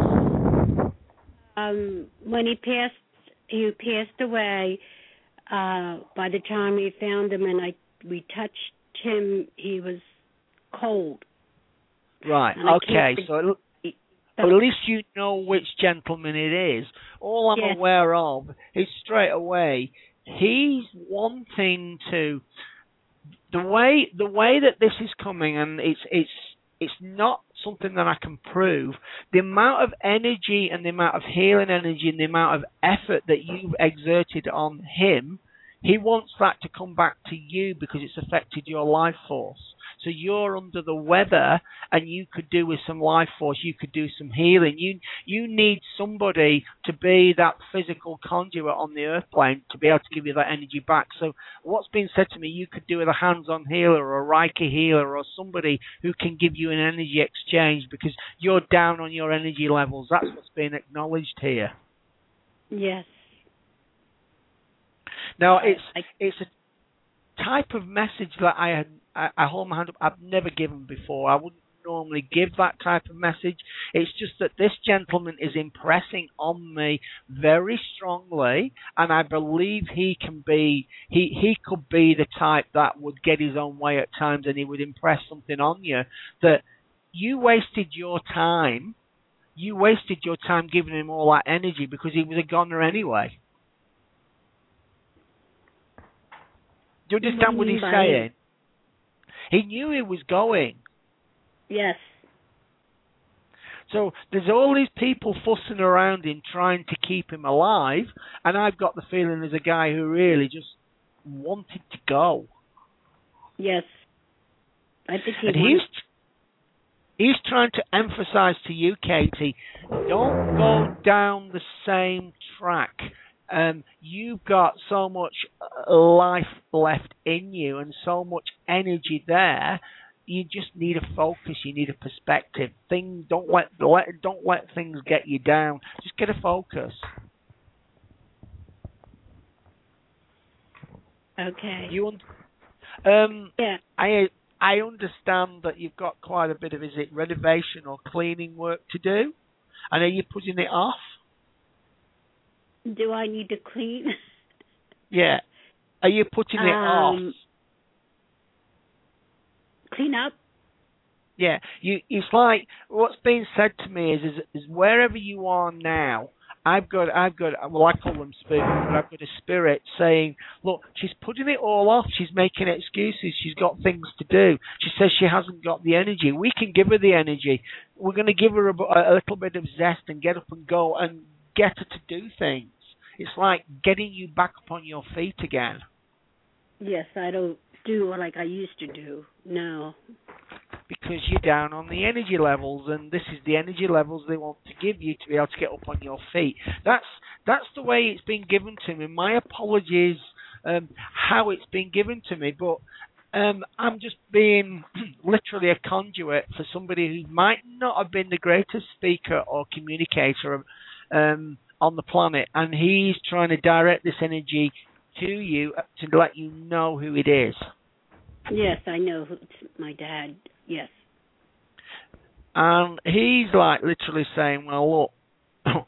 When he passed away. By the time we found him and we touched him, he was cold. Right. Okay. So at least you know which gentleman it is. All I'm aware of is straight away he's wanting to. The way that this is coming, and it's not something that I can prove. The amount of energy and the amount of healing energy and the amount of effort that you've exerted on him, he wants that to come back to you because it's affected your life force. So you're under the weather, and you could do with some life force. You could do some healing. You need somebody to be that physical conduit on the earth plane to be able to give you that energy back. So what's been said to me, you could do with a hands-on healer or a Reiki healer or somebody who can give you an energy exchange because you're down on your energy levels. That's what's being acknowledged here. Yes. Now it's a type of message that I hold my hand up, I've never given before. I wouldn't normally give that type of message. It's just that this gentleman is impressing on me very strongly, and I believe he could be the type that would get his own way at times, and he would impress something on you that you wasted your time. You wasted your time giving him all that energy because he was a goner anyway. Do you understand what he's saying? He knew he was going. Yes. So there's all these people fussing around him trying to keep him alive, and I've got the feeling there's a guy who really just wanted to go. Yes. I think he's trying to emphasize to you, Katie, don't go down the same track. You've got so much life left in you and so much energy there. You just need a focus. You need a perspective. Don't let things get you down. Just get a focus. Okay. Yeah. I understand that you've got quite a bit of renovation or cleaning work to do. And are you putting it off? Do I need to clean? Yeah. Are you putting it off? Clean up? Yeah. It's like what's being said to me is wherever you are now, I've got well, I call them spirits, but I've got a spirit saying, look, she's putting it all off. She's making excuses. She's got things to do. She says she hasn't got the energy. We can give her the energy. We're going to give her a little bit of zest and get up and go and get her to do things. It's like getting you back up on your feet again. Yes, I don't do like I used to do. No. Because you're down on the energy levels, and this is the energy levels they want to give you to be able to get up on your feet. That's the way it's been given to me. My apologies how it's been given to me, but I'm just being literally a conduit for somebody who might not have been the greatest speaker or communicator on the planet, and he's trying to direct this energy to you to let you know who it is. Yes, I know. It's my dad. Yes. And he's like literally saying, well, look,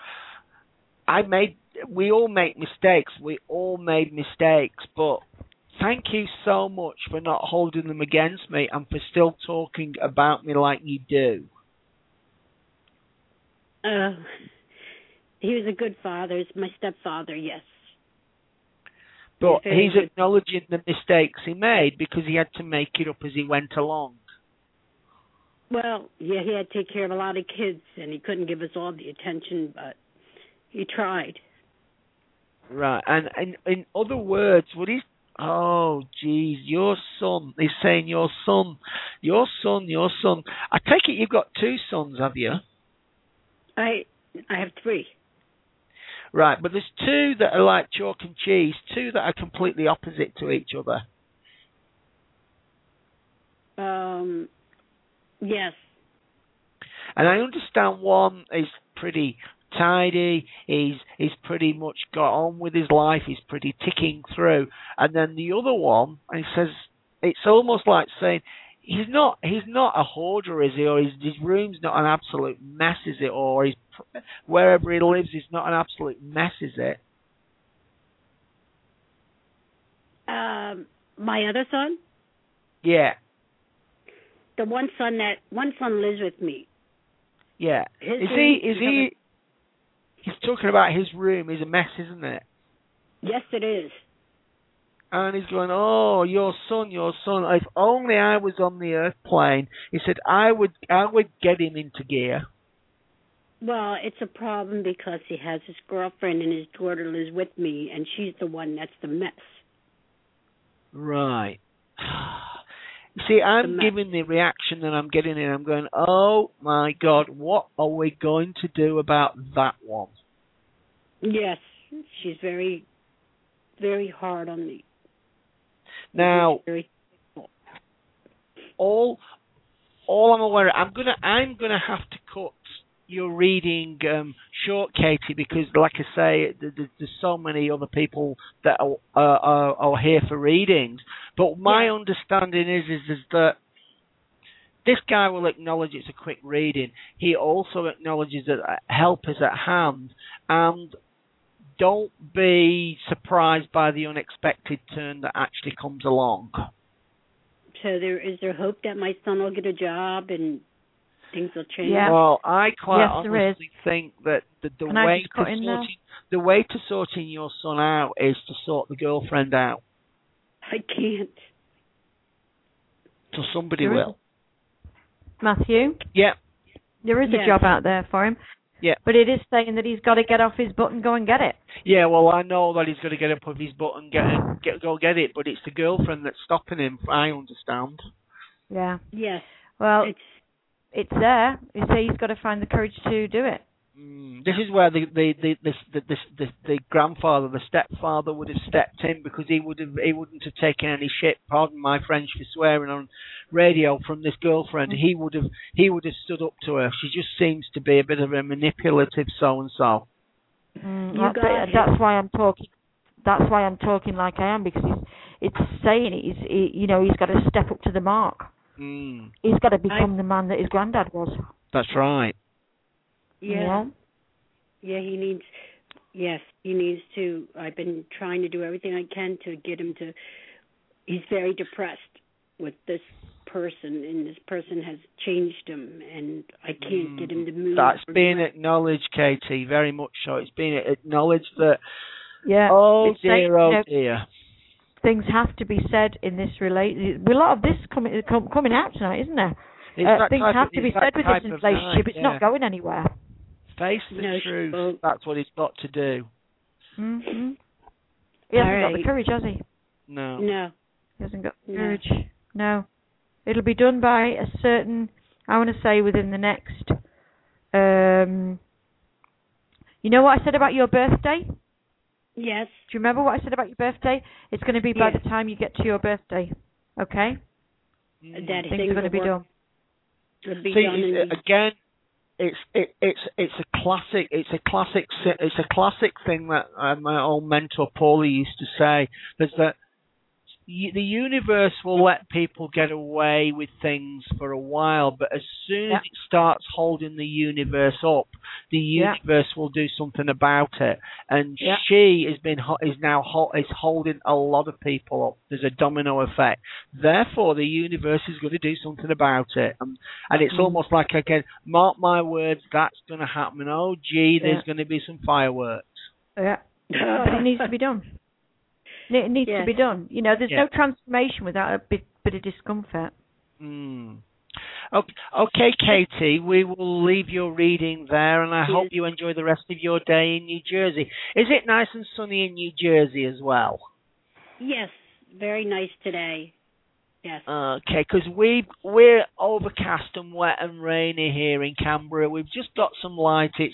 we all make mistakes. We all made mistakes, but thank you so much for not holding them against me and for still talking about me like you do. He was a good father. He's my stepfather, yes. But he's acknowledging the mistakes he made because he had to make it up as he went along. Well, yeah, he had to take care of a lot of kids, and he couldn't give us all the attention, but He tried. Right, and in other words, what he's... Oh, geez, your son. He's saying your son. I take it you've got 2 sons, have you? I have 3. Right, but there's 2 that are like chalk and cheese, 2 that are completely opposite to each other. Yes. And I understand one is pretty tidy, he's pretty much got on with his life, he's pretty ticking through. And then the other one, he says, it's almost like saying, he's not a hoarder, is he? Or his room's not an absolute mess, is it? Or wherever he lives is not an absolute mess, is it? My other son? Yeah. The one son lives with me. Yeah. He's talking about his room is a mess, isn't it? Yes, it is. And he's going, oh, your son. If only I was on the Earth plane, he said, I would get him into gear. Well, it's a problem because he has his girlfriend and his daughter lives with me, and she's the one that's the mess. Right. You see, I'm giving the reaction that I'm getting in. I'm going, oh my God, what are we going to do about that one? Yes, she's very, very hard on me. Now, all I'm aware of, I'm gonna have to cut your reading short, Katie, because, like I say, there's so many other people that are here for readings. But my understanding is that this guy will acknowledge it's a quick reading. He also acknowledges that help is at hand, and don't be surprised by the unexpected turn that actually comes along. So is there hope that my son will get a job and things will change? Yeah. Well, I quite honestly think that the way to sorting your son out is to sort the girlfriend out. I can't. So somebody will. Matthew? Yeah. There is a job out there for him. Yeah. But it is saying that he's got to get off his butt and go and get it. Yeah, well, I know that he's got to get up off his butt and go get it, but it's the girlfriend that's stopping him, I understand. Yeah. Yes. Well, it's there. You say he's got to find the courage to do it. This is where the grandfather, the stepfather, would have stepped in, because he wouldn't have taken any shit. Pardon my French for swearing on radio, from this girlfriend. He would have stood up to her. She just seems to be a bit of a manipulative so and so. That's why I'm talking. That's why I'm talking like I am, because it's saying he's got to step up to the mark. He's got to become the man that his granddad was. That's right. Yeah. Yeah, he needs to. I've been trying to do everything I can to get him to. He's very depressed with this person, and this person has changed him, and I can't get him to move. That's being acknowledged, Katie, very much so. It's being acknowledged that, dear. Things have to be said in this relationship. A lot of this coming out tonight, isn't there? Things have to be said with this relationship. It's not going anywhere. Face the truth. That's what he's got to do. Mm-hmm. He hasn't got the courage, has he? No. He hasn't got the courage. No. It'll be done by a certain, I want to say within the next, you know what I said about your birthday? Yes. Do you remember what I said about your birthday? It's going to be by the time you get to your birthday. Okay? Things are going to be done. Again, it's a classic thing that my old mentor Paulie used to say, is that the universe will let people get away with things for a while, but as soon as it starts holding the universe up, the universe will do something about it. And she is holding a lot of people up. There's a domino effect. Therefore, the universe is going to do something about it. And it's almost like, again, mark my words, that's going to happen. Oh, gee, there's going to be some fireworks. Yeah, but it needs to be done. It needs to be done. There's no transformation without a bit of discomfort. Okay, Katie, we will leave your reading there, and I hope you enjoy the rest of your day in New Jersey. Is it nice and sunny in New Jersey as well? Yes, very nice today. Yes. Okay, because we're overcast and wet and rainy here in Canberra. We've just got some light. It's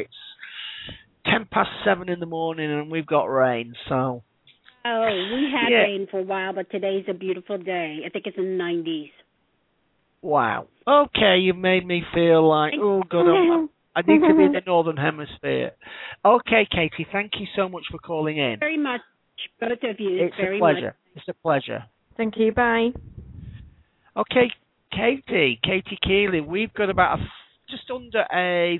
7:10 in the morning, and we've got rain. So. Oh, we had rain for a while, but today's a beautiful day. I think it's in the 90s. Wow. Okay, you've made me feel like, oh, God, I need to be in the Northern Hemisphere. Okay, Katie, thank you so much for calling in. Very much, both of you. It's a pleasure. It's a pleasure. Thank you. Bye. Okay, Katie Keeley, we've got about just under a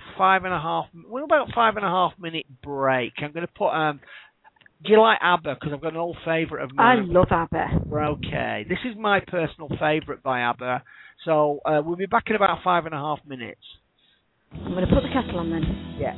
5.5 minute break. I'm going to put do you like ABBA? Because I've got an old favourite of mine. I love ABBA. Okay, this is my personal favourite by ABBA. So we'll be back in about 5.5 minutes. I'm going to put the kettle on then. Yeah.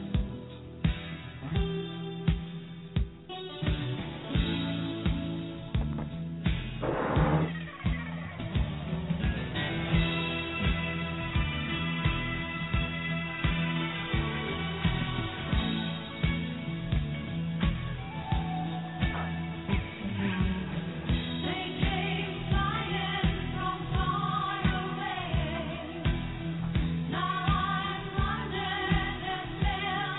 Now I'm wondering if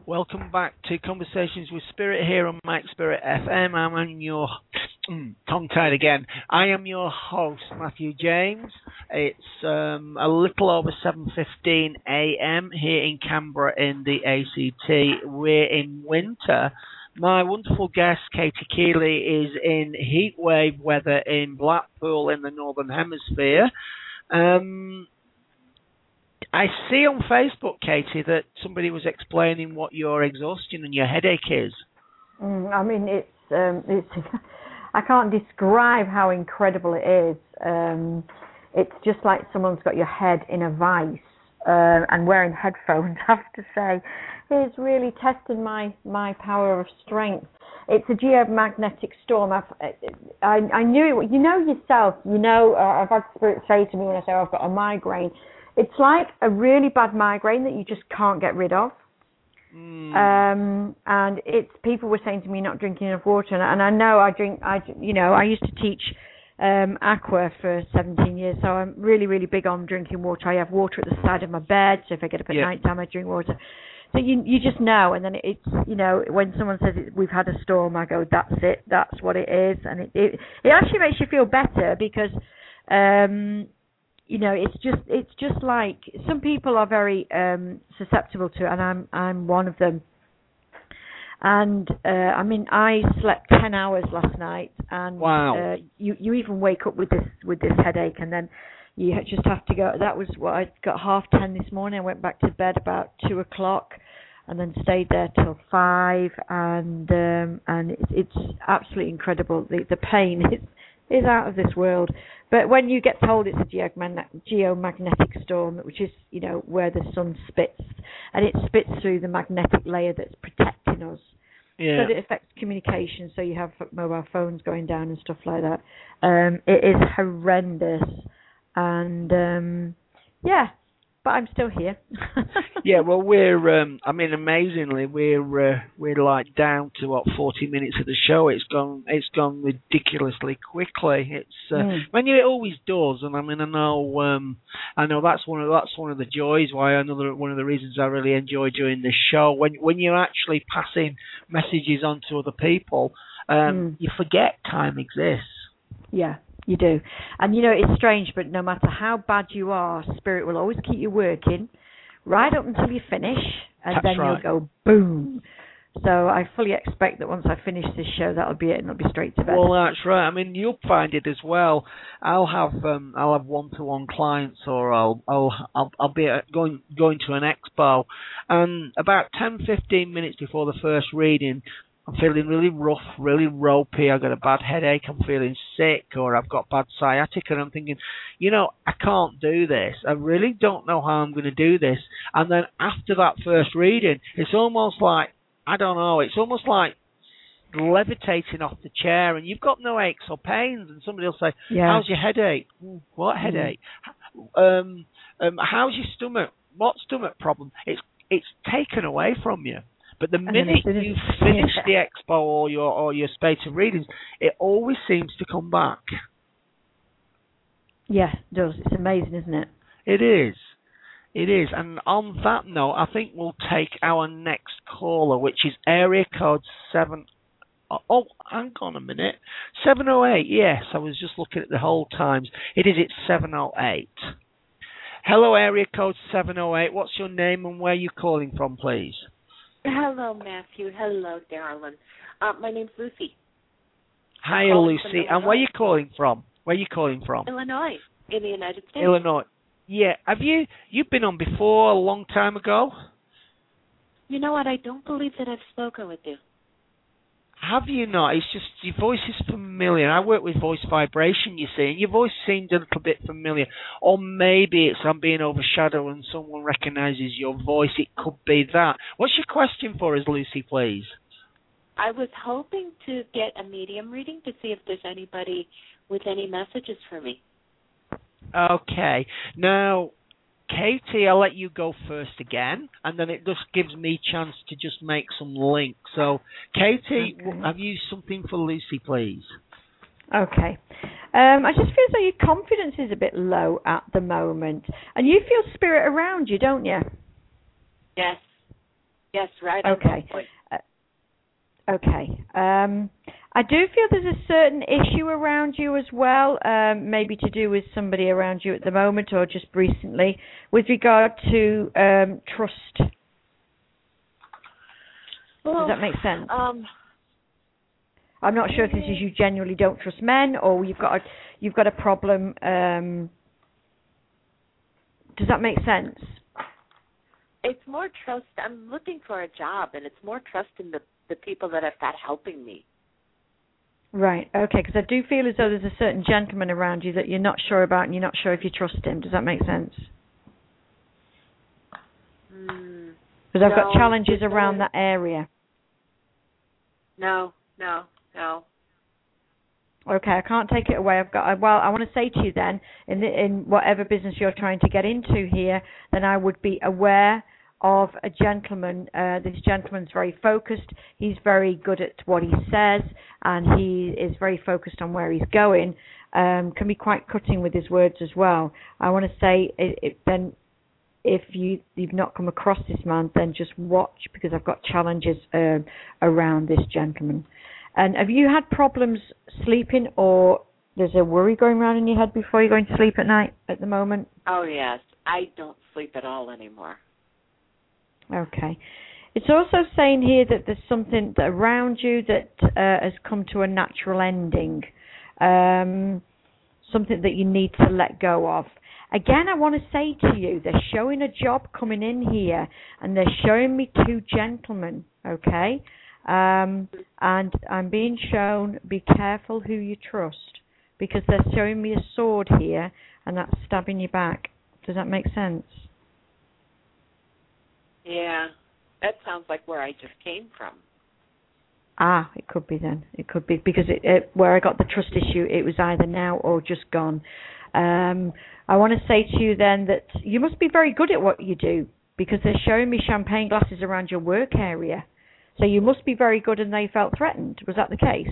Welcome back to Conversations with Spirit here on Mike Spirit FM. I'm your tongue-tied again. I am your host, Matthew James. It's a little over 7:15 a.m. here in Canberra in the ACT. We're in winter. My wonderful guest, Katie Keeley, is in heatwave weather in Blackpool in the Northern Hemisphere. I see on Facebook, Katie, that somebody was explaining what your exhaustion and your headache is. I mean, it's I can't describe how incredible it is. It's just like someone's got your head in a vice, and wearing headphones, I have to say. It's really testing my power of strength. It's a geomagnetic storm. I knew it. You know yourself. You know, I've had Spirit say to me when I say I've got a migraine. It's like a really bad migraine that you just can't get rid of. And people were saying to me not drinking enough water, and I know I used to teach aqua for 17 years, so I'm really, really big on drinking water. I have water at the side of my bed, so if I get up at night time, I drink water. So you just know, and then it's, when someone says we've had a storm, I go, that's it, that's what it is, and it actually makes you feel better because, it's just like some people are very susceptible to it, and I'm one of them. And I slept 10 hours last night, and wow. You even wake up with this headache, and then you just have to go. That was what I got 10:30 this morning. I went back to bed about 2:00, and then stayed there till 5, and it's absolutely incredible. The pain is out of this world. But when you get told it's a geomagnetic storm, which is where the sun spits, and it spits through the magnetic layer that's protecting us, so that it affects communication. So you have mobile phones going down and stuff like that. It is horrendous, and but I'm still here. Well, we're amazingly, we're like down to 40 minutes of the show. It's gone ridiculously quickly. It's when it always does, and I know that's one of the joys. One of the reasons I really enjoy doing this show. When you're actually passing messages on to other people, you forget time exists. Yeah. You do. And, it's strange, but no matter how bad you are, Spirit will always keep you working right up until you finish, and then you'll go boom. So I fully expect that once I finish this show, that'll be it, and I'll be straight to bed. Well, that's right. I mean, you'll find it as well. I'll have one-to-one clients, or I'll be going to an expo, and about 10-15 minutes before the first reading, I'm feeling really rough, really ropey. I've got a bad headache. I'm feeling sick, or I've got bad sciatica. And I'm thinking, I can't do this. I really don't know how I'm going to do this. And then after that first reading, it's almost like, I don't know, it's almost like levitating off the chair, and you've got no aches or pains. And somebody will say, how's your headache? What headache? How's your stomach? What stomach problem? It's taken away from you. But the minute you finish the expo or your space of readings, it always seems to come back. Yeah, it does. It's amazing, isn't it? It is. It is. And on that note, I think we'll take our next caller, which is area code 7. Oh, hang on a minute. 708. Yes, I was just looking at the whole times. It's 708. Hello, area code 708. What's your name and where are you calling from, please? Hello, Matthew. Hello, darling. My name's Lucy. Hi, Lucy. And where are you calling from? Illinois, in the United States. Illinois. Yeah. Have you've been on before a long time ago? You know what? I don't believe that I've spoken with you. Have you not? It's just your voice is familiar. I work with voice vibration, you see, and your voice seemed a little bit familiar. Or maybe it's I'm being overshadowed and someone recognises your voice. It could be that. What's your question for us, Lucy, please? I was hoping to get a medium reading to see if there's anybody with any messages for me. Okay. Now, Katie, I'll let you go first again, and then it just gives me a chance to just make some links. So, Katie, have you something for Lucy, please? Okay. I just feel like your confidence is a bit low at the moment, and you feel spirit around you, don't you? Yes. Yes, right on that point. Okay. I do feel there's a certain issue around you as well, maybe to do with somebody around you at the moment or just recently, with regard to trust. Does that make sense? I'm not sure if this is you genuinely don't trust men, or you've got a problem. Does that make sense? It's more trust. I'm looking for a job, and it's more trust in the people that I've got helping me. Right. Okay. Because I do feel as though there's a certain gentleman around you that you're not sure about, and you're not sure if you trust him. Does that make sense? Because I've got challenges around that area. No. Okay, I can't take it away. I want to say to you then, in whatever business you're trying to get into here, then I would be aware of a gentleman. This gentleman's very focused. He's very good at what he says, and he is very focused on where he's going. Can be quite cutting with his words as well. I want to say then, if you've not come across this man, then just watch, because I've got challenges around this gentleman. And have you had problems sleeping, or there's a worry going around in your head before you're going to sleep at night at the moment? Oh, yes. I don't sleep at all anymore. Okay. It's also saying here that there's something around you that has come to a natural ending, something that you need to let go of. Again, I want to say to you, they're showing a job coming in here, and they're showing me two gentlemen, okay? And I'm being shown, be careful who you trust, because they're showing me a sword here, and that's stabbing you back. Does that make sense? Yeah, that sounds like where I just came from. It could be then. It could be, because where I got the trust issue, it was either now or just gone. I want to say to you then that you must be very good at what you do, because they're showing me champagne glasses around your work area. So you must be very good, and they felt threatened. Was that the case?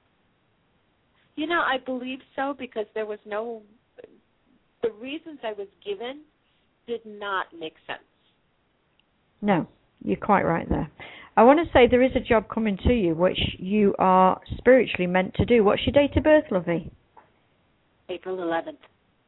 I believe so, because there was the reasons I was given did not make sense. No, you're quite right there. I want to say there is a job coming to you which you are spiritually meant to do. What's your date of birth, lovey? April 11th.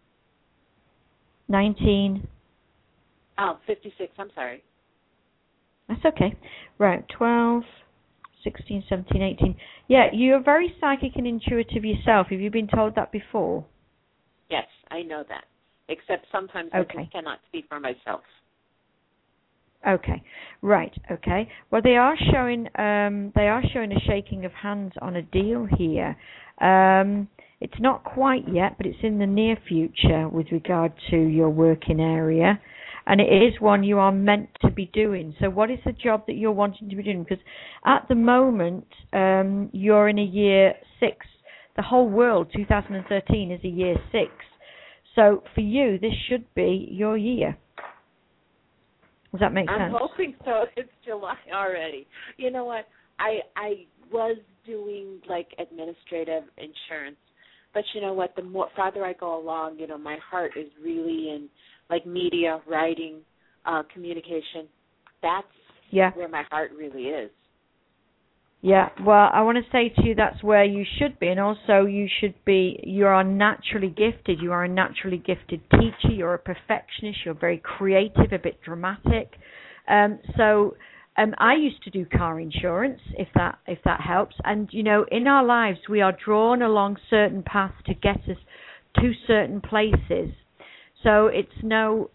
56, I'm sorry. That's okay. Right, 12, 16, 17, 18. Yeah, you're very psychic and intuitive yourself. Have you been told that before? Yes, I know that. Except sometimes I just cannot speak for myself. Okay, right, okay. Well, they are showing a shaking of hands on a deal here. It's not quite yet, but it's in the near future with regard to your working area. And it is one you are meant to be doing. So what is the job that you're wanting to be doing? Because at the moment, you're in a year 6. The whole world, 2013, is a year 6. So for you, this should be your year. Does that make sense? I'm hoping so. It's July already. You know what? I was doing, administrative insurance. But you know what? The farther I go along, my heart is really in media, writing, communication. That's where my heart really is. Yeah, well, I want to say to you that's where you should be, and also you are naturally gifted. You are a naturally gifted teacher. You're a perfectionist. You're very creative, a bit dramatic. I used to do car insurance, if that helps. And, in our lives, we are drawn along certain paths to get us to certain places. So it's no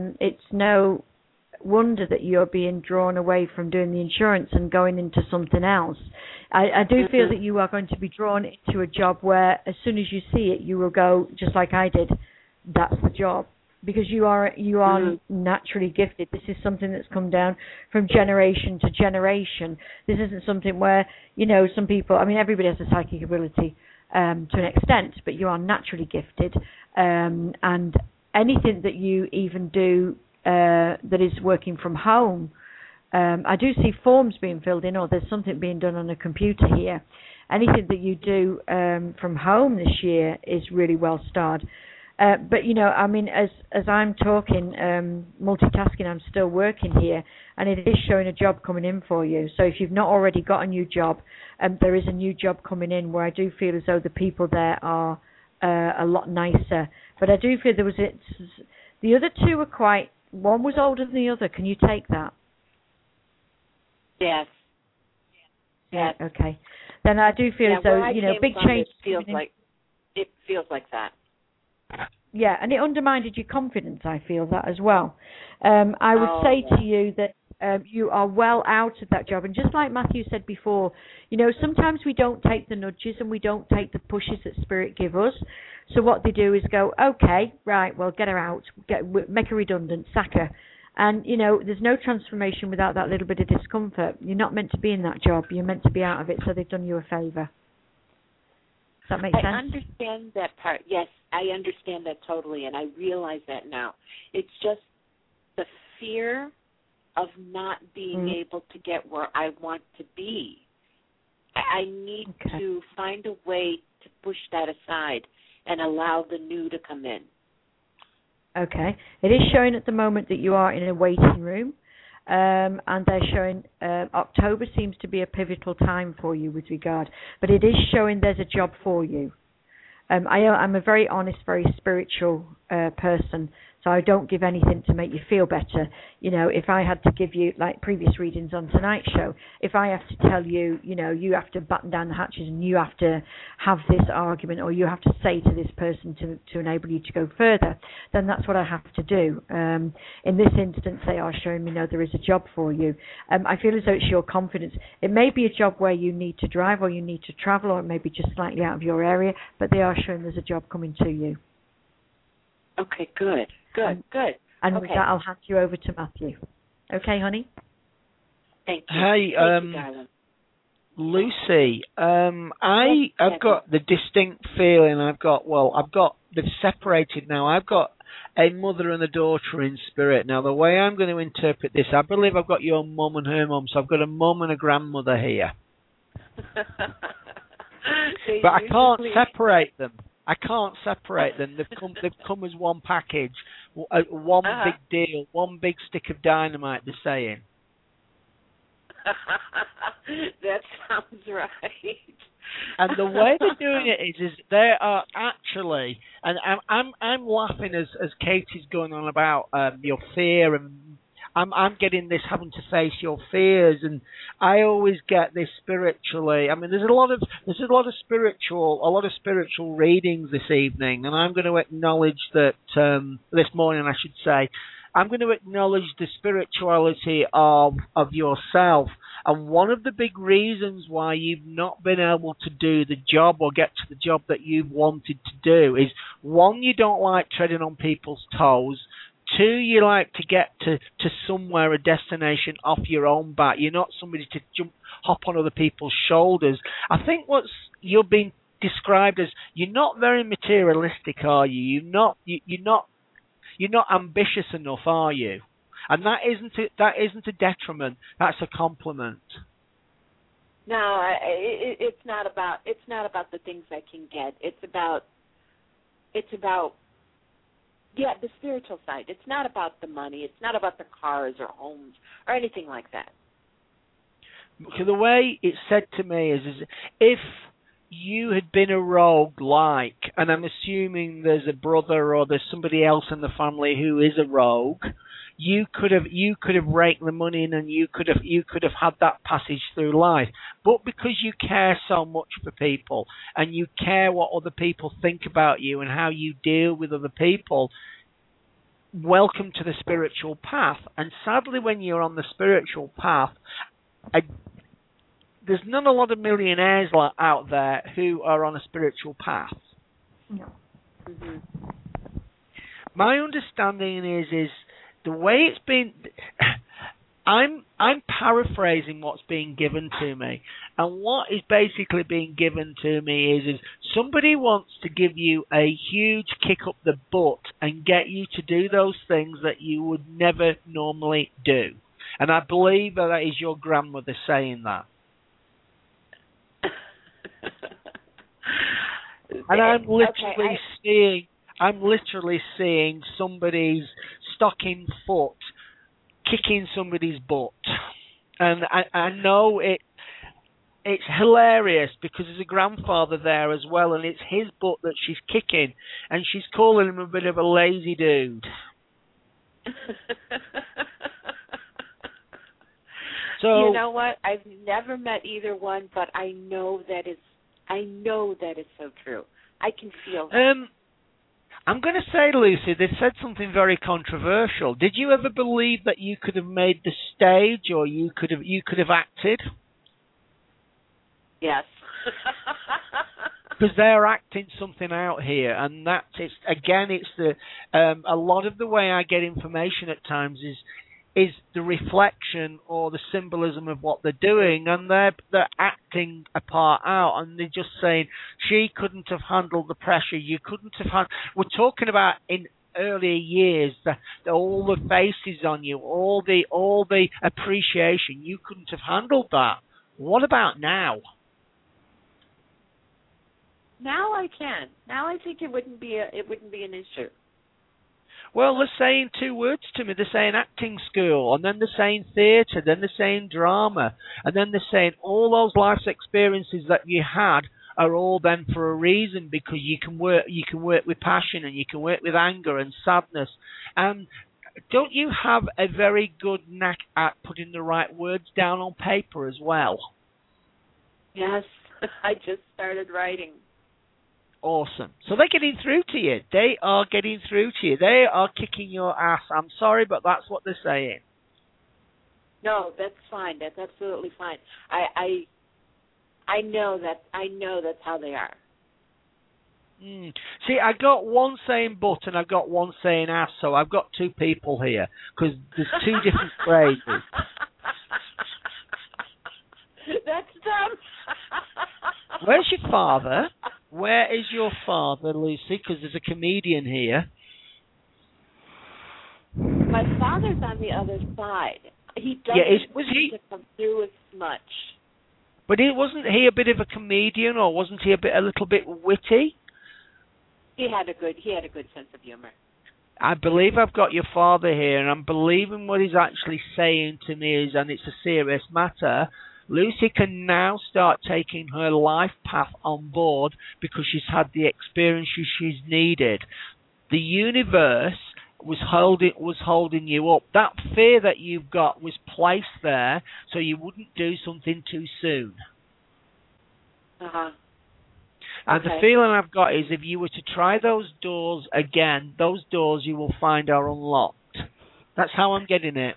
wonder that you're being drawn away from doing the insurance and going into something else. I do feel that you are going to be drawn into a job where as soon as you see it, you will go, just like I did, that's the job. Because you are naturally gifted. This is something that's come down from generation to generation. This isn't something where, some people, everybody has a psychic ability to an extent, but you are naturally gifted. And anything that you even do that is working from home, I do see forms being filled in, or there's something being done on a computer here. Anything that you do from home this year is really well starred. But you know, I mean, as I'm talking, multitasking, I'm still working here, and it is showing a job coming in for you. So if you've not already got a new job, there is a new job coming in where I do feel as though the people there are a lot nicer. But I do feel the other two are quite. One was older than the other. Can you take that? Yes. Yes. Okay. Then I do feel as though, you know, big change. It feels like that. Yeah, and it undermined your confidence, I feel that as well. I would say to you that you are well out of that job. And just like Matthew said before, you know, sometimes we don't take the nudges and we don't take the pushes that Spirit give us. So what they do is go, okay, right, well, get her out, make her redundant, sack her. And, you know, there's no transformation without that little bit of discomfort. You're not meant to be in that job. You're meant to be out of it, so they've done you a favour. Does that make sense? I understand that part. Yes, I understand that totally, and I realize that now. It's just the fear of not being able to get where I want to be. I need to find a way to push that aside and allow the new to come in. Okay. It is showing at the moment that you are in a waiting room, and they're showing October seems to be a pivotal time for you with regard, but it is showing there's a job for you. I'm a very honest, very spiritual person, so I don't give anything to make you feel better. You know, if I had to give you, like previous readings on tonight's show, if I have to tell you, you know, you have to batten down the hatches and you have to have this argument or you have to say to this person to enable you to go further, then that's what I have to do. In this instance, they are showing me, no, there is a job for you. I feel as though it's your confidence. It may be a job where you need to drive or you need to travel, or it may be just slightly out of your area, but they are showing there's a job coming to you. Okay, good. Good. And okay. With that, I'll hand you over to Matthew. Okay, honey? Thank you. Hey, Thank you, darling. Lucy, I've got the distinct feeling they've separated now. I've got a mother and a daughter in spirit. Now, the way I'm going to interpret this, I believe I've got your mum and her mum, so I've got a mum and a grandmother here. But I can't separate them. They've come as one package, one big deal, one big stick of dynamite, they're saying. That sounds right. And the way they're doing it is they are actually, and I'm laughing as Katie's going on about your fear, and I'm getting this having to face your fears, and I always get this spiritually. I mean, there's a lot of spiritual readings this evening, and I'm going to acknowledge that this morning, I should say, I'm going to acknowledge the spirituality of yourself. And one of the big reasons why you've not been able to do the job or get to the job that you've wanted to do is, one, you don't like treading on people's toes. Two, you like to get to somewhere, a destination off your own back. You're not somebody to hop on other people's shoulders. I think you're being described as, you're not very materialistic, are you? You're not ambitious enough, are you? And that isn't a detriment. That's a compliment. No, it's not about the things I can get. It's about the spiritual side. It's not about the money. It's not about the cars or homes or anything like that. So the way it's said to me is if you had been a rogue, and I'm assuming there's a brother or there's somebody else in the family who is a rogue, you could have raked the money in and you could have had that passage through life. But because you care so much for people and you care what other people think about you and how you deal with other people, welcome to the spiritual path. And sadly, when you're on the spiritual path, there's not a lot of millionaires out there who are on a spiritual path. No. Mm-hmm. My understanding is the way it's been. I'm paraphrasing what's being given to me, and what is basically being given to me is somebody wants to give you a huge kick up the butt and get you to do those things that you would never normally do. And I believe that is your grandmother saying that. And I'm literally seeing I'm literally seeing somebody's stocking foot kicking somebody's butt. And I know it's hilarious because there's a grandfather there as well, and it's his butt that she's kicking, and she's calling him a bit of a lazy dude. So you know what? I've never met either one, but I know that it's so true. I can feel that. I'm going to say, Lucy, they said something very controversial. Did you ever believe that you could have made the stage, or you could have acted? Yes. Because they're acting something out here, and it's the a lot of the way I get information at times is the reflection or the symbolism of what they're doing, and they're acting a part out, and they're just saying she couldn't have handled the pressure. You couldn't have We're talking about in earlier years, all the faces on you, all the appreciation. You couldn't have handled that. What about now? Now I can. Now I think it wouldn't be an issue. Well, they're saying two words to me. They're saying acting school, and then they're saying theatre, then they're saying drama, and then they're saying all those life's experiences that you had are all then for a reason, because you can work with passion, and you can work with anger and sadness. Don't you have a very good knack at putting the right words down on paper as well? Yes, I just started writing. Awesome. So they're getting through to you. They are getting through to you. They are kicking your ass. I'm sorry, but that's what they're saying. No, that's fine. That's absolutely fine. I know that's how they are. See, I got one saying butt and I've got one saying ass, so I've got two people here because there's two different phrases. That's dumb. Where's your father? Where is your father, Lucy? Because there's a comedian here. My father's on the other side. He doesn't come through as much. But wasn't he a bit of a comedian, or wasn't he a little bit witty? He had a good sense of humor. I believe I've got your father here, and I'm believing what he's actually saying to me is, and it's a serious matter. Lucy can now start taking her life path on board because she's had the experiences she's needed. The universe was holding you up. That fear that you've got was placed there so you wouldn't do something too soon. And the feeling I've got is if you were to try those doors again, those doors you will find are unlocked. That's how I'm getting it.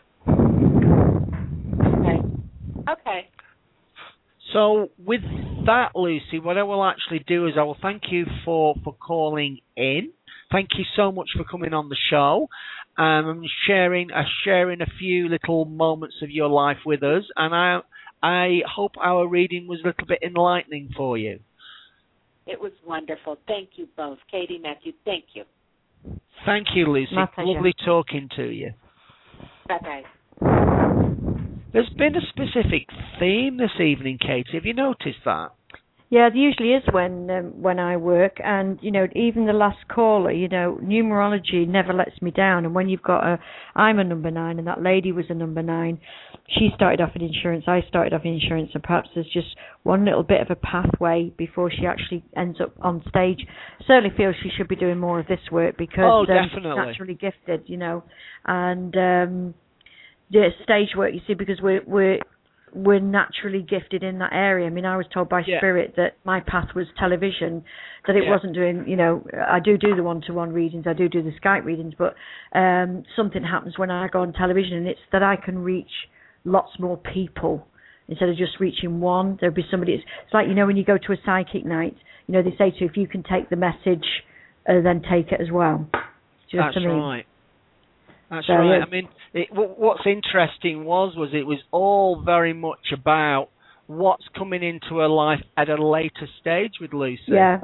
Okay. So with that, Lucy, what I will actually do is I will thank you for calling in. Thank you so much for coming on the show. I'm sharing a few little moments of your life with us, and I hope our reading was a little bit enlightening for you. It was wonderful. Thank you both. Katie, Matthew, thank you. Thank you, Lucy. My pleasure. Lovely talking to you. Bye-bye. There's been a specific theme this evening, Katie. Have you noticed that? Yeah, there usually is when I work, and even the last caller, numerology never lets me down. And when I'm a number 9, and that lady was a number 9. She started off in insurance. I started off in insurance, and perhaps there's just one little bit of a pathway before she actually ends up on stage. Certainly feels she should be doing more of this work because she's naturally gifted, and. The stage work, you see, because we're naturally gifted in that area. I mean, I was told by Spirit that my path was television, that it wasn't doing, I do the one-to-one readings, I do the Skype readings, but something happens when I go on television, and it's that I can reach lots more people instead of just reaching one. There'll be somebody, it's like, when you go to a psychic night, they say to you, if you can take the message, then take it as well. That's right. That's right. I mean, what's interesting was it was all very much about what's coming into her life at a later stage with Lucy. Yeah.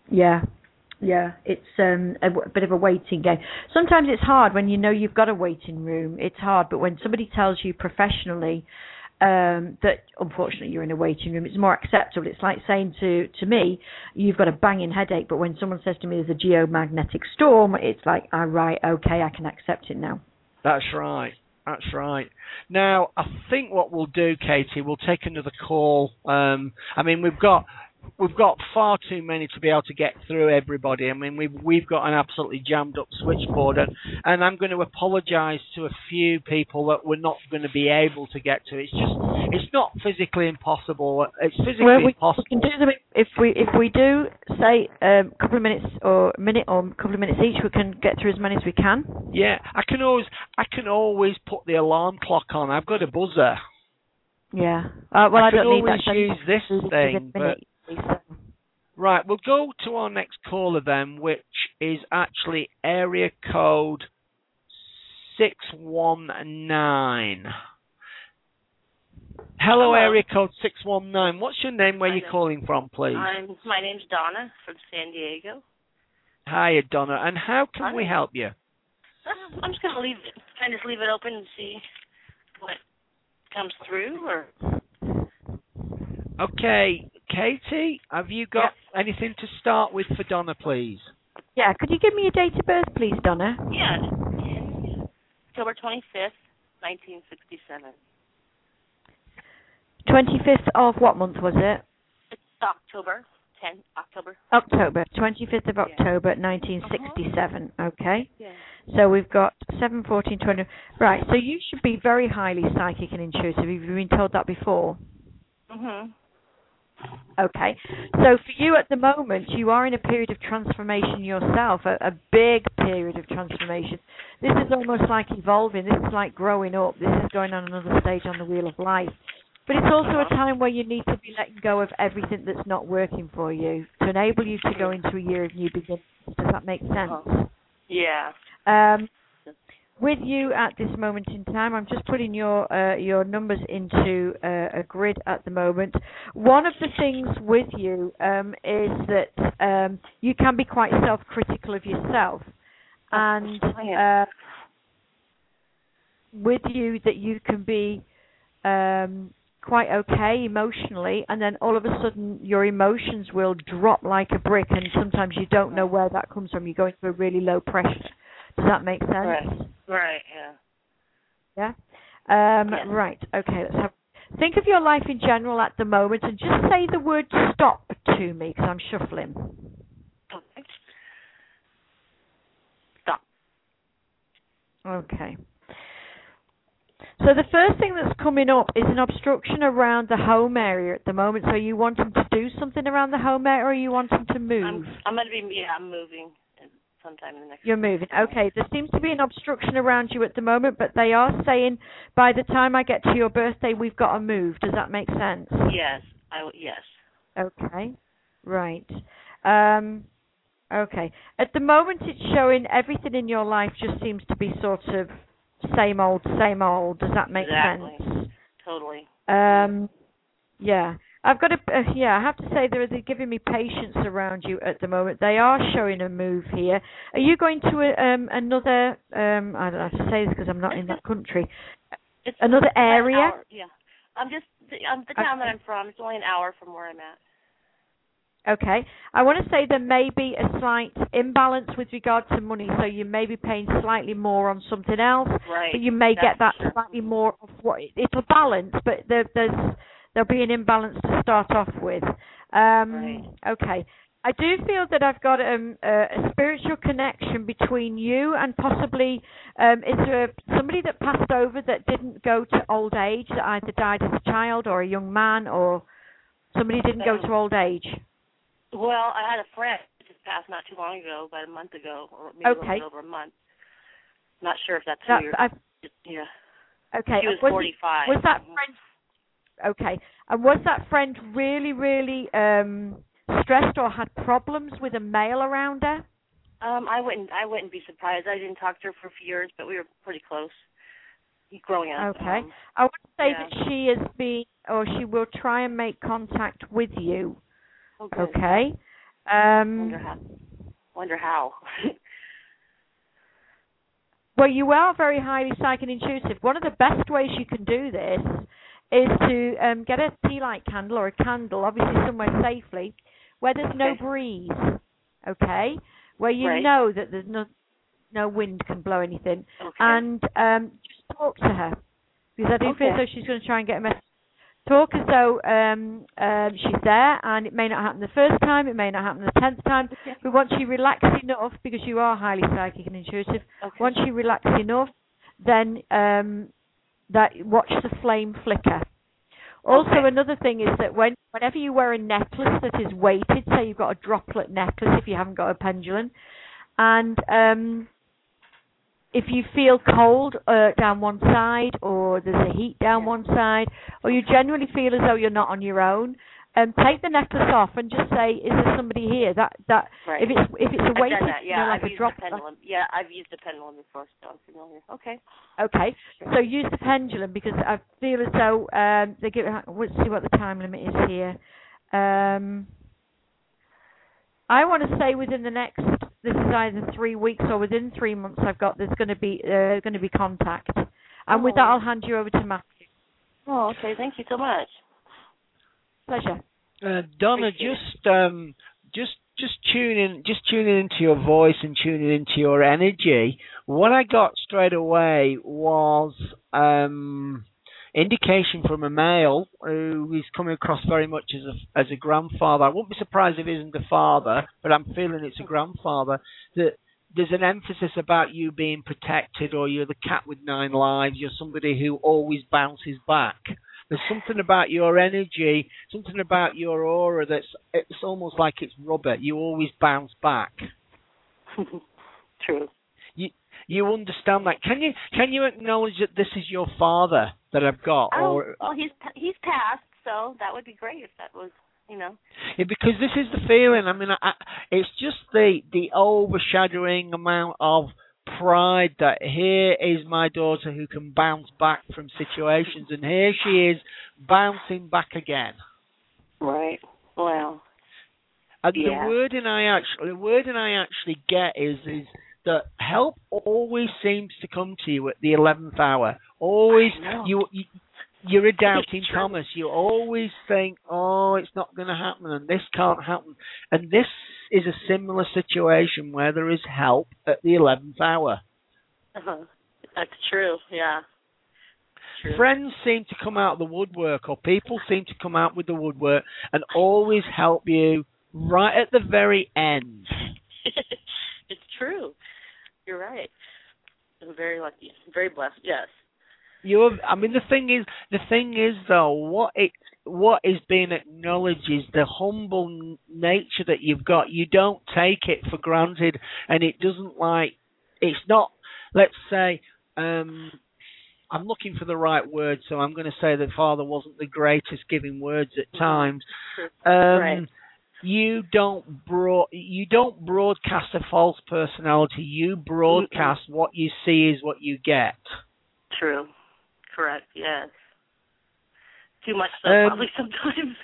It's a bit of a waiting game. Sometimes it's hard when you've got a waiting room. It's hard, but when somebody tells you professionally, that unfortunately you're in a waiting room. It's more acceptable. It's like saying to me, you've got a banging headache, but when someone says to me there's a geomagnetic storm, it's like, right, okay, I can accept it now. That's right. That's right. Now, I think what we'll do, Katie, we'll take another call. I mean, we've got far too many to be able to get through everybody. I mean, we've got an absolutely jammed up switchboard, and I'm going to apologise to a few people that we're not going to be able to get to. It's not physically impossible. It's physically impossible. We can do them if we do say a couple of minutes or a minute or a couple of minutes each. We can get through as many as we can. Yeah, I can always put the alarm clock on. I've got a buzzer. Yeah. Well, I don't need that. I can always use this thing, but. Right, we'll go to our next caller then, which is actually area code 619. Hello, area code 619. What's your name? Where are you calling from, please? My name's Donna from San Diego. Hiya, Donna. And how can we help you? I'm just going to leave it open and see what comes through. Or okay. Katie, have you got anything to start with for Donna, please? Yeah, could you give me your date of birth, please, Donna? Yeah, October 25th, 1967. 25th of what month was it? It's October. 10 October. October, 25th of October, 1967. Okay. Yeah. So we've got 7/14/20. Right. So you should be very highly psychic and intuitive. Have you been told that before? Mhm. Okay. So for you at the moment, you are in a period of transformation yourself, a big period of transformation. This is almost like evolving. This is like growing up. This is going on another stage on the wheel of life. But it's also a time where you need to be letting go of everything that's not working for you to enable you to go into a year of new beginnings. Does that make sense? Yeah. With you at this moment in time, I'm just putting your numbers into a grid at the moment. One of the things with you is that you can be quite self-critical of yourself. And with you that you can be quite okay emotionally, and then all of a sudden your emotions will drop like a brick, and sometimes you don't know where that comes from. You're going through a really low pressure. Does that make sense? Right. Yeah. Yeah. Right. Okay. Think of your life in general at the moment, and just say the word "stop" to me because I'm shuffling. Okay. Stop. Okay. So the first thing that's coming up is an obstruction around the home area at the moment. So you want him to do something around the home area, or you want him to move? I'm moving sometime in the next. You're moving. Okay. There seems to be an obstruction around you at the moment, but they are saying by the time I get to your birthday, we've got to move. Does that make sense? Yes. Yes. Okay. Right. Okay. At the moment, it's showing everything in your life just seems to be sort of same old, same old. Does that make sense? Totally. Yeah. I've got I have to say they're giving me patience around you at the moment. They are showing a move here. Are you going to another, I don't have to say this because I'm not in that country, it's another area? An hour. Yeah. The town that I'm from, it's only an hour from where I'm at. Okay. I want to say there may be a slight imbalance with regard to money, so you may be paying slightly more on something else, right. But you may get that slightly more of what it'll balance, but there'll be an imbalance to start off with. Right. Okay. I do feel that I've got a spiritual connection between you and possibly is there somebody that passed over that didn't go to old age, that either died as a child or a young man, or somebody didn't go to old age? Well, I had a friend that just passed not too long ago, about a month ago, or maybe a little bit over a month. Not sure if that's who you're... Yeah. Okay. She was 45. Was that friend... Okay. And was that friend really, really stressed or had problems with a male around her? I wouldn't be surprised. I didn't talk to her for a few years, but we were pretty close growing up. Okay. I would say that she is or she will try and make contact with you. Okay. Wonder how. Well, you are very highly psychic and intuitive. One of the best ways you can do this is to get a tea light candle or a candle, obviously somewhere safely, where there's no breeze, okay? Where you know that there's no wind can blow anything. And just talk to her. Because I do feel as though she's going to try and get a message. Talk as though she's there, and it may not happen the first time, it may not happen the 10th time, but once you relax enough, because you are highly psychic and intuitive, once you relax enough, then that watch the flame flicker. Also, another thing is that whenever you wear a necklace that is weighted, say you've got a droplet necklace if you haven't got a pendulum, and if you feel cold down one side, or there's a heat down one side, or you genuinely feel as though you're not on your own, take the necklace off and just say, "Is there somebody here?" If it's a weighted, I've a used drop. The pendulum. Yeah, I've used the pendulum before, so I'm familiar. Okay. Okay. So use the pendulum, because I feel as though they give. Let's see what the time limit is here. I want to say within the next. This is either 3 weeks or within 3 months. There's going to be contact, and with that, I'll hand you over to Matthew. Oh, okay. Thank you so much. Pleasure. Donna, just tuning into your voice and tuning into your energy. What I got straight away was indication from a male who is coming across very much as a grandfather. I wouldn't be surprised if it isn't a father, but I'm feeling it's a grandfather. That there's an emphasis about you being protected, or you're the cat with 9 lives. You're somebody who always bounces back. There's something about your energy, something about your aura it's almost like it's rubber. You always bounce back. True. You understand that? Can you acknowledge that this is your father that I've got? He's passed, so that would be great if that was, Yeah, because this is the feeling. I mean, it's just the overshadowing amount of pride that here is my daughter who can bounce back from situations, and here she is bouncing back again. Right. Wow. The wording I actually get is that help always seems to come to you at the 11th hour. Always, you're a doubting Thomas. You always think, oh, it's not going to happen, and this can't happen. And this is a similar situation where there is help at the 11th hour. That's true, yeah. True. Friends seem to come out of the woodwork, or people seem to come out with the woodwork and always help you right at the very end. It's true. You're right. I'm very lucky. Very blessed. Yes. The thing is though, what is being acknowledged is the humble nature that you've got. You don't take it for granted, and it doesn't it's not. Let's say, I'm looking for the right word, so I'm going to say that Father wasn't the greatest giving words at times. Right. You don't broadcast a false personality. You broadcast what you see is what you get. True. Correct. Yes. Too much so, probably sometimes.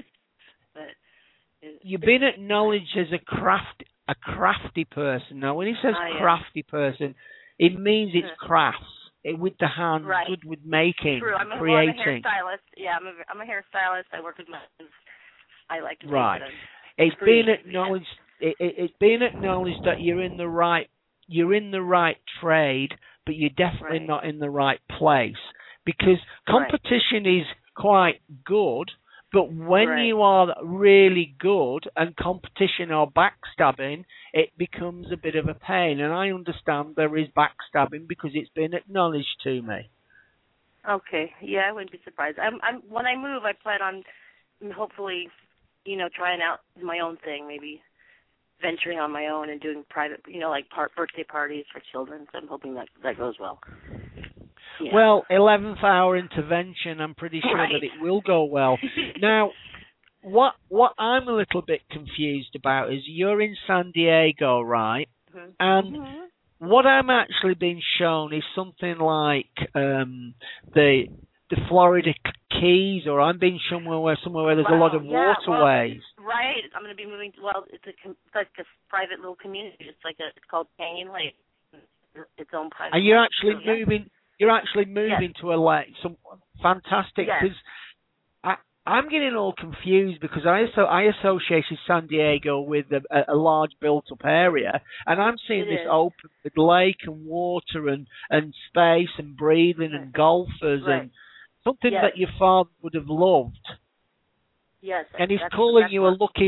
But you've been acknowledged as a crafty person. Now, when he says crafty person, it means it's crafts with the hands, good with making, True. creating. I'm a hairstylist. Yeah, I'm a hairstylist. I work with my hands. I like to right. It's been acknowledged. It's been acknowledged that you're in the right trade, but you're definitely not in the right place, because competition is quite good. But when you are really good and competition or backstabbing, it becomes a bit of a pain. And I understand there is backstabbing because it's been acknowledged to me. Okay. Yeah, I wouldn't be surprised. When I move, I plan on hopefully, trying out my own thing, maybe venturing on my own and doing private, like birthday parties for children. So I'm hoping that goes well. Yeah. Well, 11th hour intervention, I'm pretty sure that it will go well. Now, what I'm a little bit confused about is you're in San Diego, right? Mm-hmm. And what I'm actually being shown is something like the Florida Keys, or I'm being shown somewhere where there's a lot of waterways. Right. I'm going to be moving. It's like a private little community. It's called Canyon Lake. Its own private. And you're actually moving. You're actually moving to a lake, fantastic, Yes. because I'm getting all confused because I associated San Diego with a large built-up area, and I'm seeing this open with lake and water and space and breathing and golfers and something that your father would have loved. Yes. And he's calling you a lucky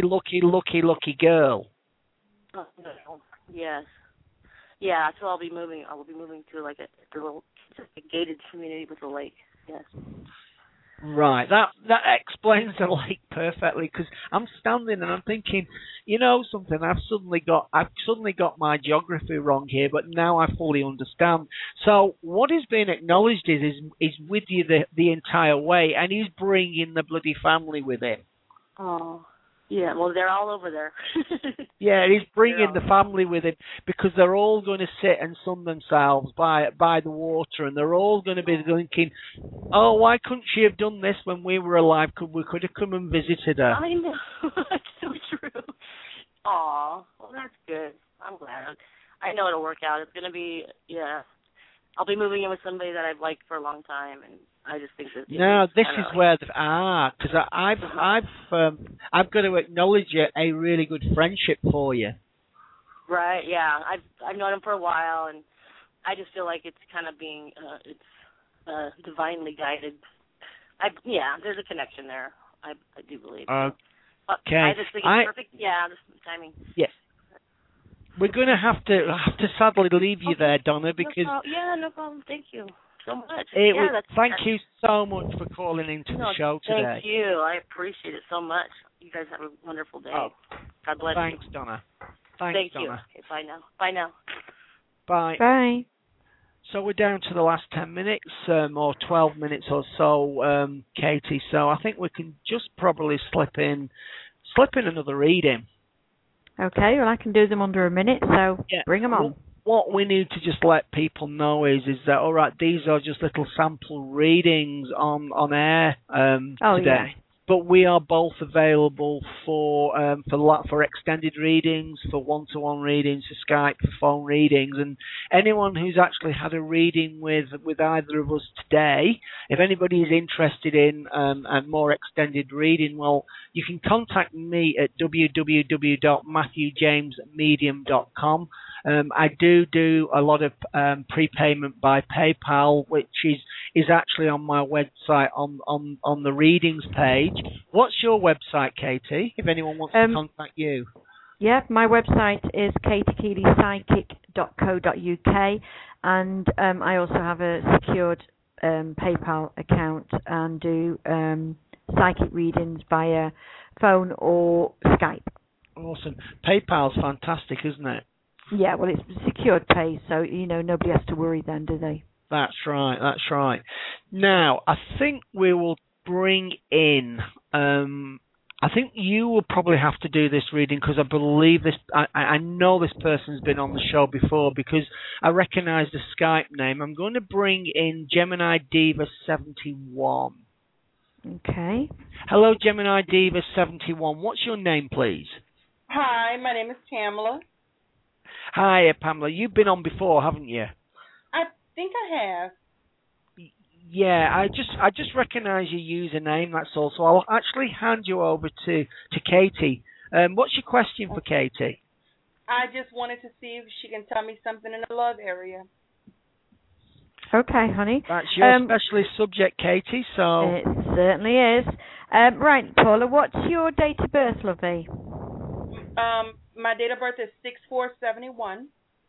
girl. Oh, no. Yes. Yeah, so I'll be moving to like a gated community with a lake. Yes. Right, that explains the lake perfectly, because I'm standing and I'm thinking, you know something, I've suddenly got my geography wrong here, but now I fully understand. So what is being acknowledged is with you the entire way, and he's bringing the bloody family with him. Oh. Yeah, well, they're all over there. Yeah, he's bringing the family with him, because they're all going to sit and sun themselves by the water, and they're all going to be thinking, oh, why couldn't she have done this when we were alive? We could have come and visited her. I know. That's so true. Aw, well, that's good. I'm glad. I know it'll work out. It's going to be, I'll be moving in with somebody that I've liked for a long time, and I just think that. No, this is where because I've got to acknowledge a really good friendship for you. Right. Yeah. I've known him for a while, and I just feel like it's kind of being divinely guided. There's a connection there. I do believe. Okay. I just think it's perfect. Yeah, this timing. Yeah. We're going to have to sadly leave you there, Donna, because. No problem. Thank you so much. Thank you so much for calling into the show today. Thank you. I appreciate it so much. You guys have a wonderful day. God bless you. Thanks, Donna. Thank you. Donna. Okay, bye now. Bye now. Bye. Bye. So we're down to the last 10 minutes, or 12 minutes or so, Katie. So I think we can just probably slip in another reading. Okay, well, I can do them under a minute, so bring them on. What we need to just let people know is that, all right, these are just little sample readings on air today. Yeah. But we are both available for extended readings, for one-to-one readings, for Skype, for phone readings, and anyone who's actually had a reading with either of us today, if anybody is interested in a more extended reading, well, you can contact me at www.matthewjamesmedium.com. I do a lot of prepayment by PayPal, which is actually on my website on the readings page. What's your website, Katie, if anyone wants to contact you? Yeah, my website is katiekeelypsychic.co.uk, and I also have a secured PayPal account and do psychic readings via phone or Skype. Awesome. PayPal's fantastic, isn't it? Yeah, well, it's secured pay, so, nobody has to worry then, do they? That's right. Now, I think we will bring in, I think you will probably have to do this reading, because I believe this, I know this person's been on the show before, because I recognise the Skype name. I'm going to bring in Gemini Diva 71. Okay. Hello, Gemini Diva 71. What's your name, please? Hi, my name is Pamela. Hi, Pamela. You've been on before, haven't you? I think I have. Yeah, I just recognise your username, that's all. So I'll actually hand you over to Katie. What's your question for Katie? I just wanted to see if she can tell me something in the love area. Okay, honey. That's your specialist subject, Katie, so... It certainly is. Right, Paula, what's your date of birth, lovey? My date of birth is 6/4/71.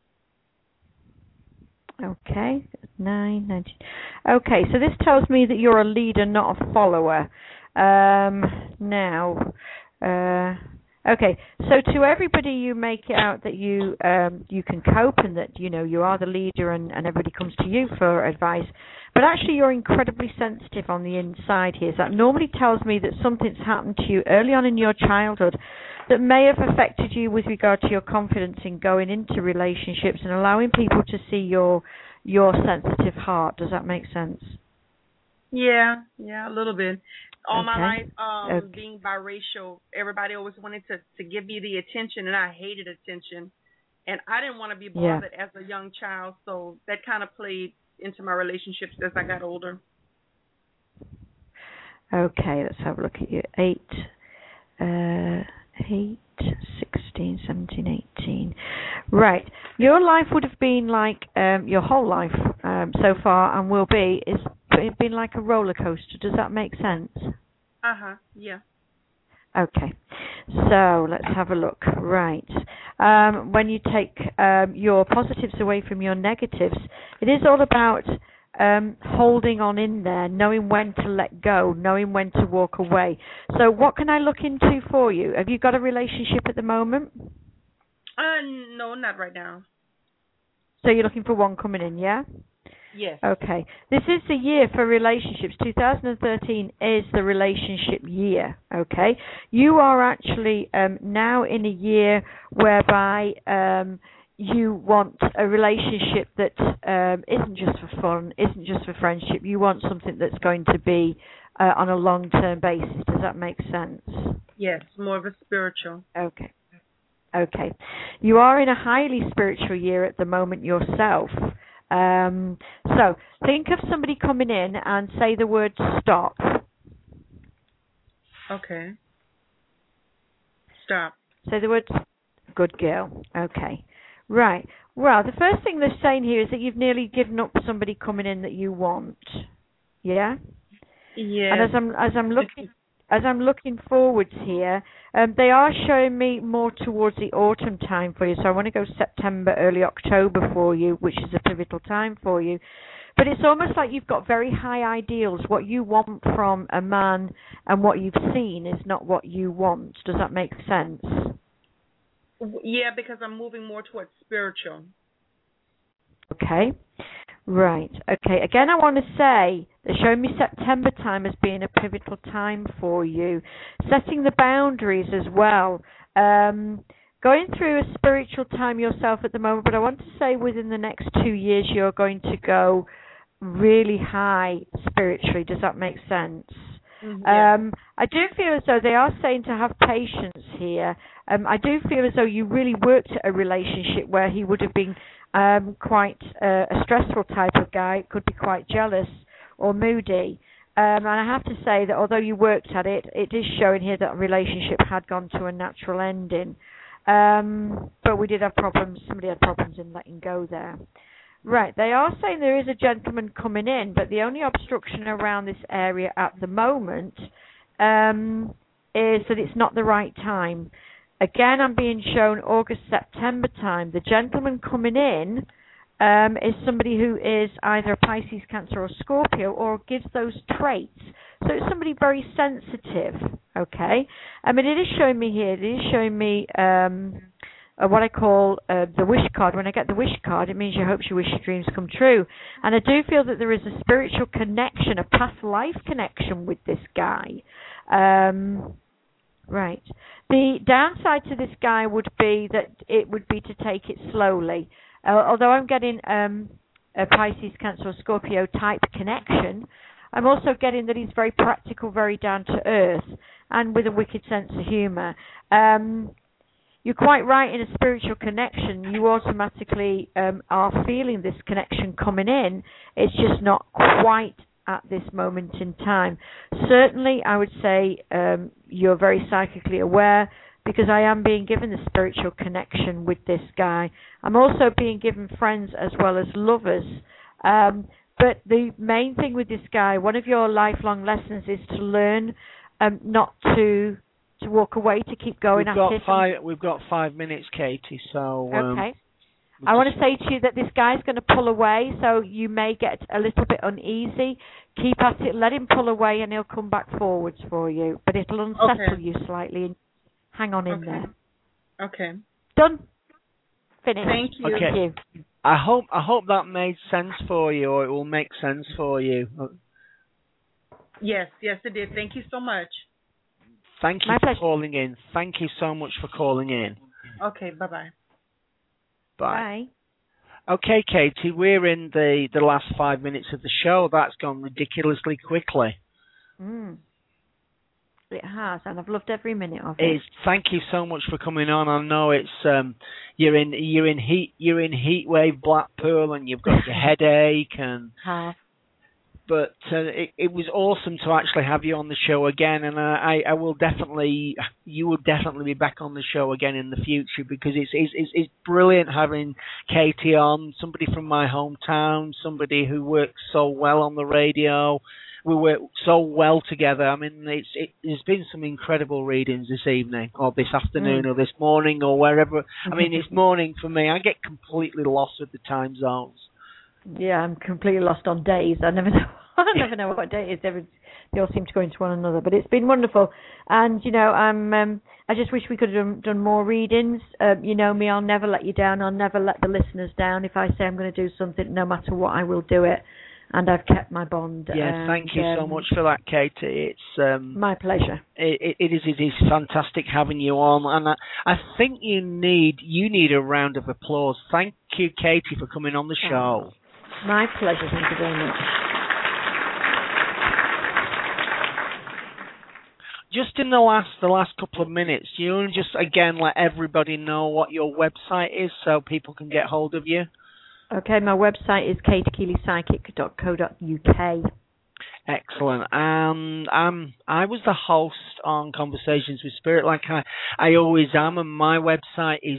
Okay, 9/19. Okay, so this tells me that you're a leader, not a follower. Okay, so to everybody you make it out that you can cope and that you are the leader and everybody comes to you for advice, but actually you're incredibly sensitive on the inside here. So that normally tells me that something's happened to you early on in your childhood that may have affected you with regard to your confidence in going into relationships and allowing people to see your sensitive heart. Does that make sense? Yeah, a little bit. All my life, being biracial, everybody always wanted to give me the attention, and I hated attention. And I didn't want to be bothered as a young child, so that kind of played into my relationships as I got older. Okay, let's have a look at you. 8, 16, 17, 18. Right. Your life would have been like your whole life so far, and will be, it's been like a roller coaster. Does that make sense? Yeah. Okay. So let's have a look. Right. When you take your positives away from your negatives, it is all about holding on in there, knowing when to let go, knowing when to walk away. So what can I look into for you? Have you got a relationship at the moment? No, not right now. So you're looking for one coming in, yeah? Yes. Okay. This is the year for relationships. 2013 is the relationship year, okay? You are actually now in a year whereby you want a relationship that isn't just for fun, isn't just for friendship. You want something that's going to be on a long-term basis. Does that make sense? Yes, more of a spiritual. Okay. Okay. You are in a highly spiritual year at the moment yourself. So think of somebody coming in and say the word stop. Okay. Stop. Say the word good girl. Okay. Right. Well, the first thing they're saying here is that you've nearly given up somebody coming in that you want. Yeah? Yeah. And as I'm looking forwards here, they are showing me more towards the autumn time for you. So I want to go September, early October for you, which is a pivotal time for you. But it's almost like you've got very high ideals. What you want from a man and what you've seen is not what you want. Does that make sense? Yeah, because I'm moving more towards spiritual. Okay. Right. Okay. Again, I want to say they're showing me September time as being a pivotal time for you. Setting the boundaries as well. Going through a spiritual time yourself at the moment, but I want to say within the next 2 years you're going to go really high spiritually. Does that make sense? Mm-hmm. I do feel as though they are saying to have patience here. I do feel as though you really worked at a relationship where he would have been quite a stressful type of guy, could be quite jealous or moody. And I have to say that although you worked at it, it is showing here that a relationship had gone to a natural ending. But we did have problems, somebody had problems in letting go there. Right, they are saying there is a gentleman coming in, but the only obstruction around this area at the moment is that it's not the right time. Again, I'm being shown August, September time. The gentleman coming in is somebody who is either a Pisces, Cancer or Scorpio or gives those traits. So it's somebody very sensitive, okay? I mean, it is showing me here, it is showing me what I call the wish card. When I get the wish card, it means you hope your wish dreams come true. And I do feel that there is a spiritual connection, a past life connection with this guy. Right. The downside to this guy would be that it would be to take it slowly. Although I'm getting a Pisces, Cancer or Scorpio type connection, I'm also getting that he's very practical, very down to earth, and with a wicked sense of humour. You're quite right, in a spiritual connection, you automatically are feeling this connection coming in. It's just not quite at this moment in time. Certainly, I would say you're very psychically aware, because I am being given the spiritual connection with this guy. I'm also being given friends as well as lovers. But the main thing with this guy, one of your lifelong lessons is to learn not to walk away, to keep going at it. We've got 5 minutes, Katie, so... okay. I want to say to you that this guy's going to pull away, so you may get a little bit uneasy. Keep at it, let him pull away, and he'll come back forwards for you. But it'll unsettle you slightly. Hang on in there. Okay. Done. Finished. Thank you. Okay. Thank you. I hope that made sense for you, or it will make sense for you. Yes, it did. Thank you so much. Thank you for calling in. Thank you so much for calling in. Okay, bye-bye. Bye. Okay, Katie, we're in the last 5 minutes of the show. That's gone ridiculously quickly. It has, and I've loved every minute of it. Thank you so much for coming on. I know it's you're in heat wave Blackpool, and you've got your headache and But it was awesome to actually have you on the show again, and I will definitely, you will definitely be back on the show again in the future, because it's brilliant having Katie on, somebody from my hometown, somebody who works so well on the radio. We work so well together. I mean, there's been some incredible readings this evening, or this afternoon, or this morning, or wherever. I mean, it's morning for me. I get completely lost with the time zones. Yeah, I'm completely lost on days. I never know. I never know what day it is. They all seem to go into one another. But it's been wonderful, and I just wish we could have done more readings. You know me, I'll never let you down. I'll never let the listeners down. If I say I'm going to do something, no matter what, I will do it. And I've kept my bond. Yeah, thank you so much for that, Katie. It's my pleasure. It is fantastic having you on, and I think you need a round of applause. Thank you, Katie, for coming on the show. My pleasure. Thank you very much. Just in the last couple of minutes, you just again let everybody know what your website is so people can get hold of you. Okay, my website is katekeeleypsychic.co.uk. Excellent. I was the host on Conversations with Spirit, like I always am, and my website is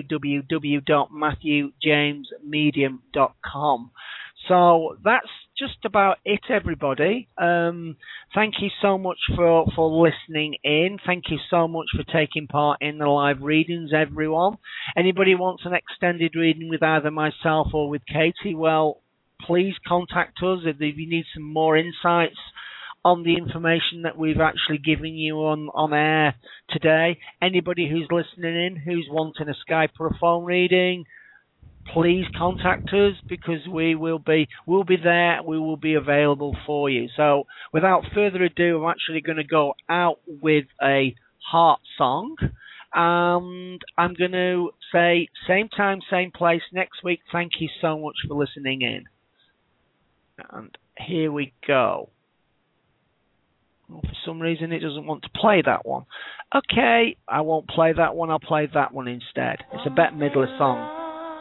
www.matthewjamesmedium.com. So that's just about it, everybody. Thank you so much for listening in. Thank you so much for taking part in the live readings, everyone. Anybody wants an extended reading with either myself or with Katie, well, please contact us if you need some more insights on the information that we've actually given you on air today. Anybody who's listening in, who's wanting a Skype or a phone reading, please contact us, because we'll be there. We will be available for you. So without further ado, I'm actually going to go out with a heart song. And I'm going to say same time, same place next week. Thank you so much for listening in. And here we go. Well, for some reason it doesn't want to play that one. Okay, I won't play that one. I'll play that one instead. It's a Bette Midler song.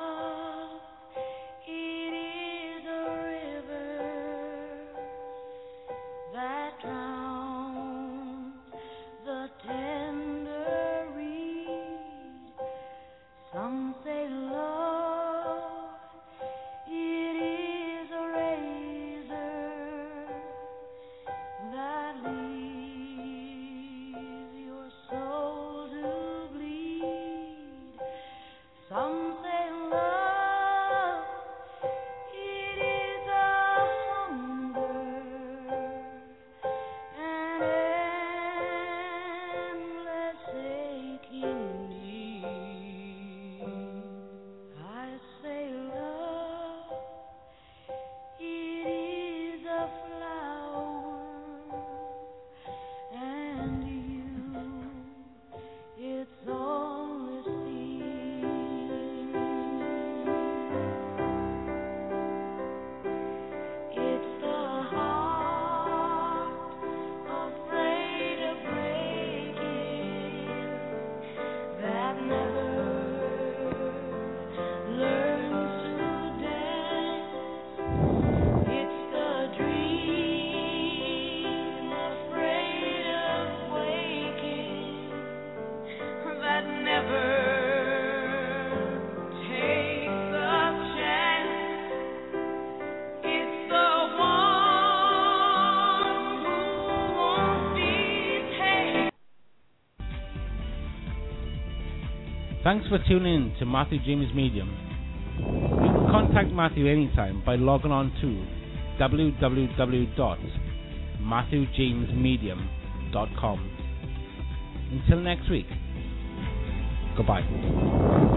Thanks for tuning in to Matthew James Medium. You can contact Matthew anytime by logging on to www.matthewjamesmedium.com. Until next week, goodbye.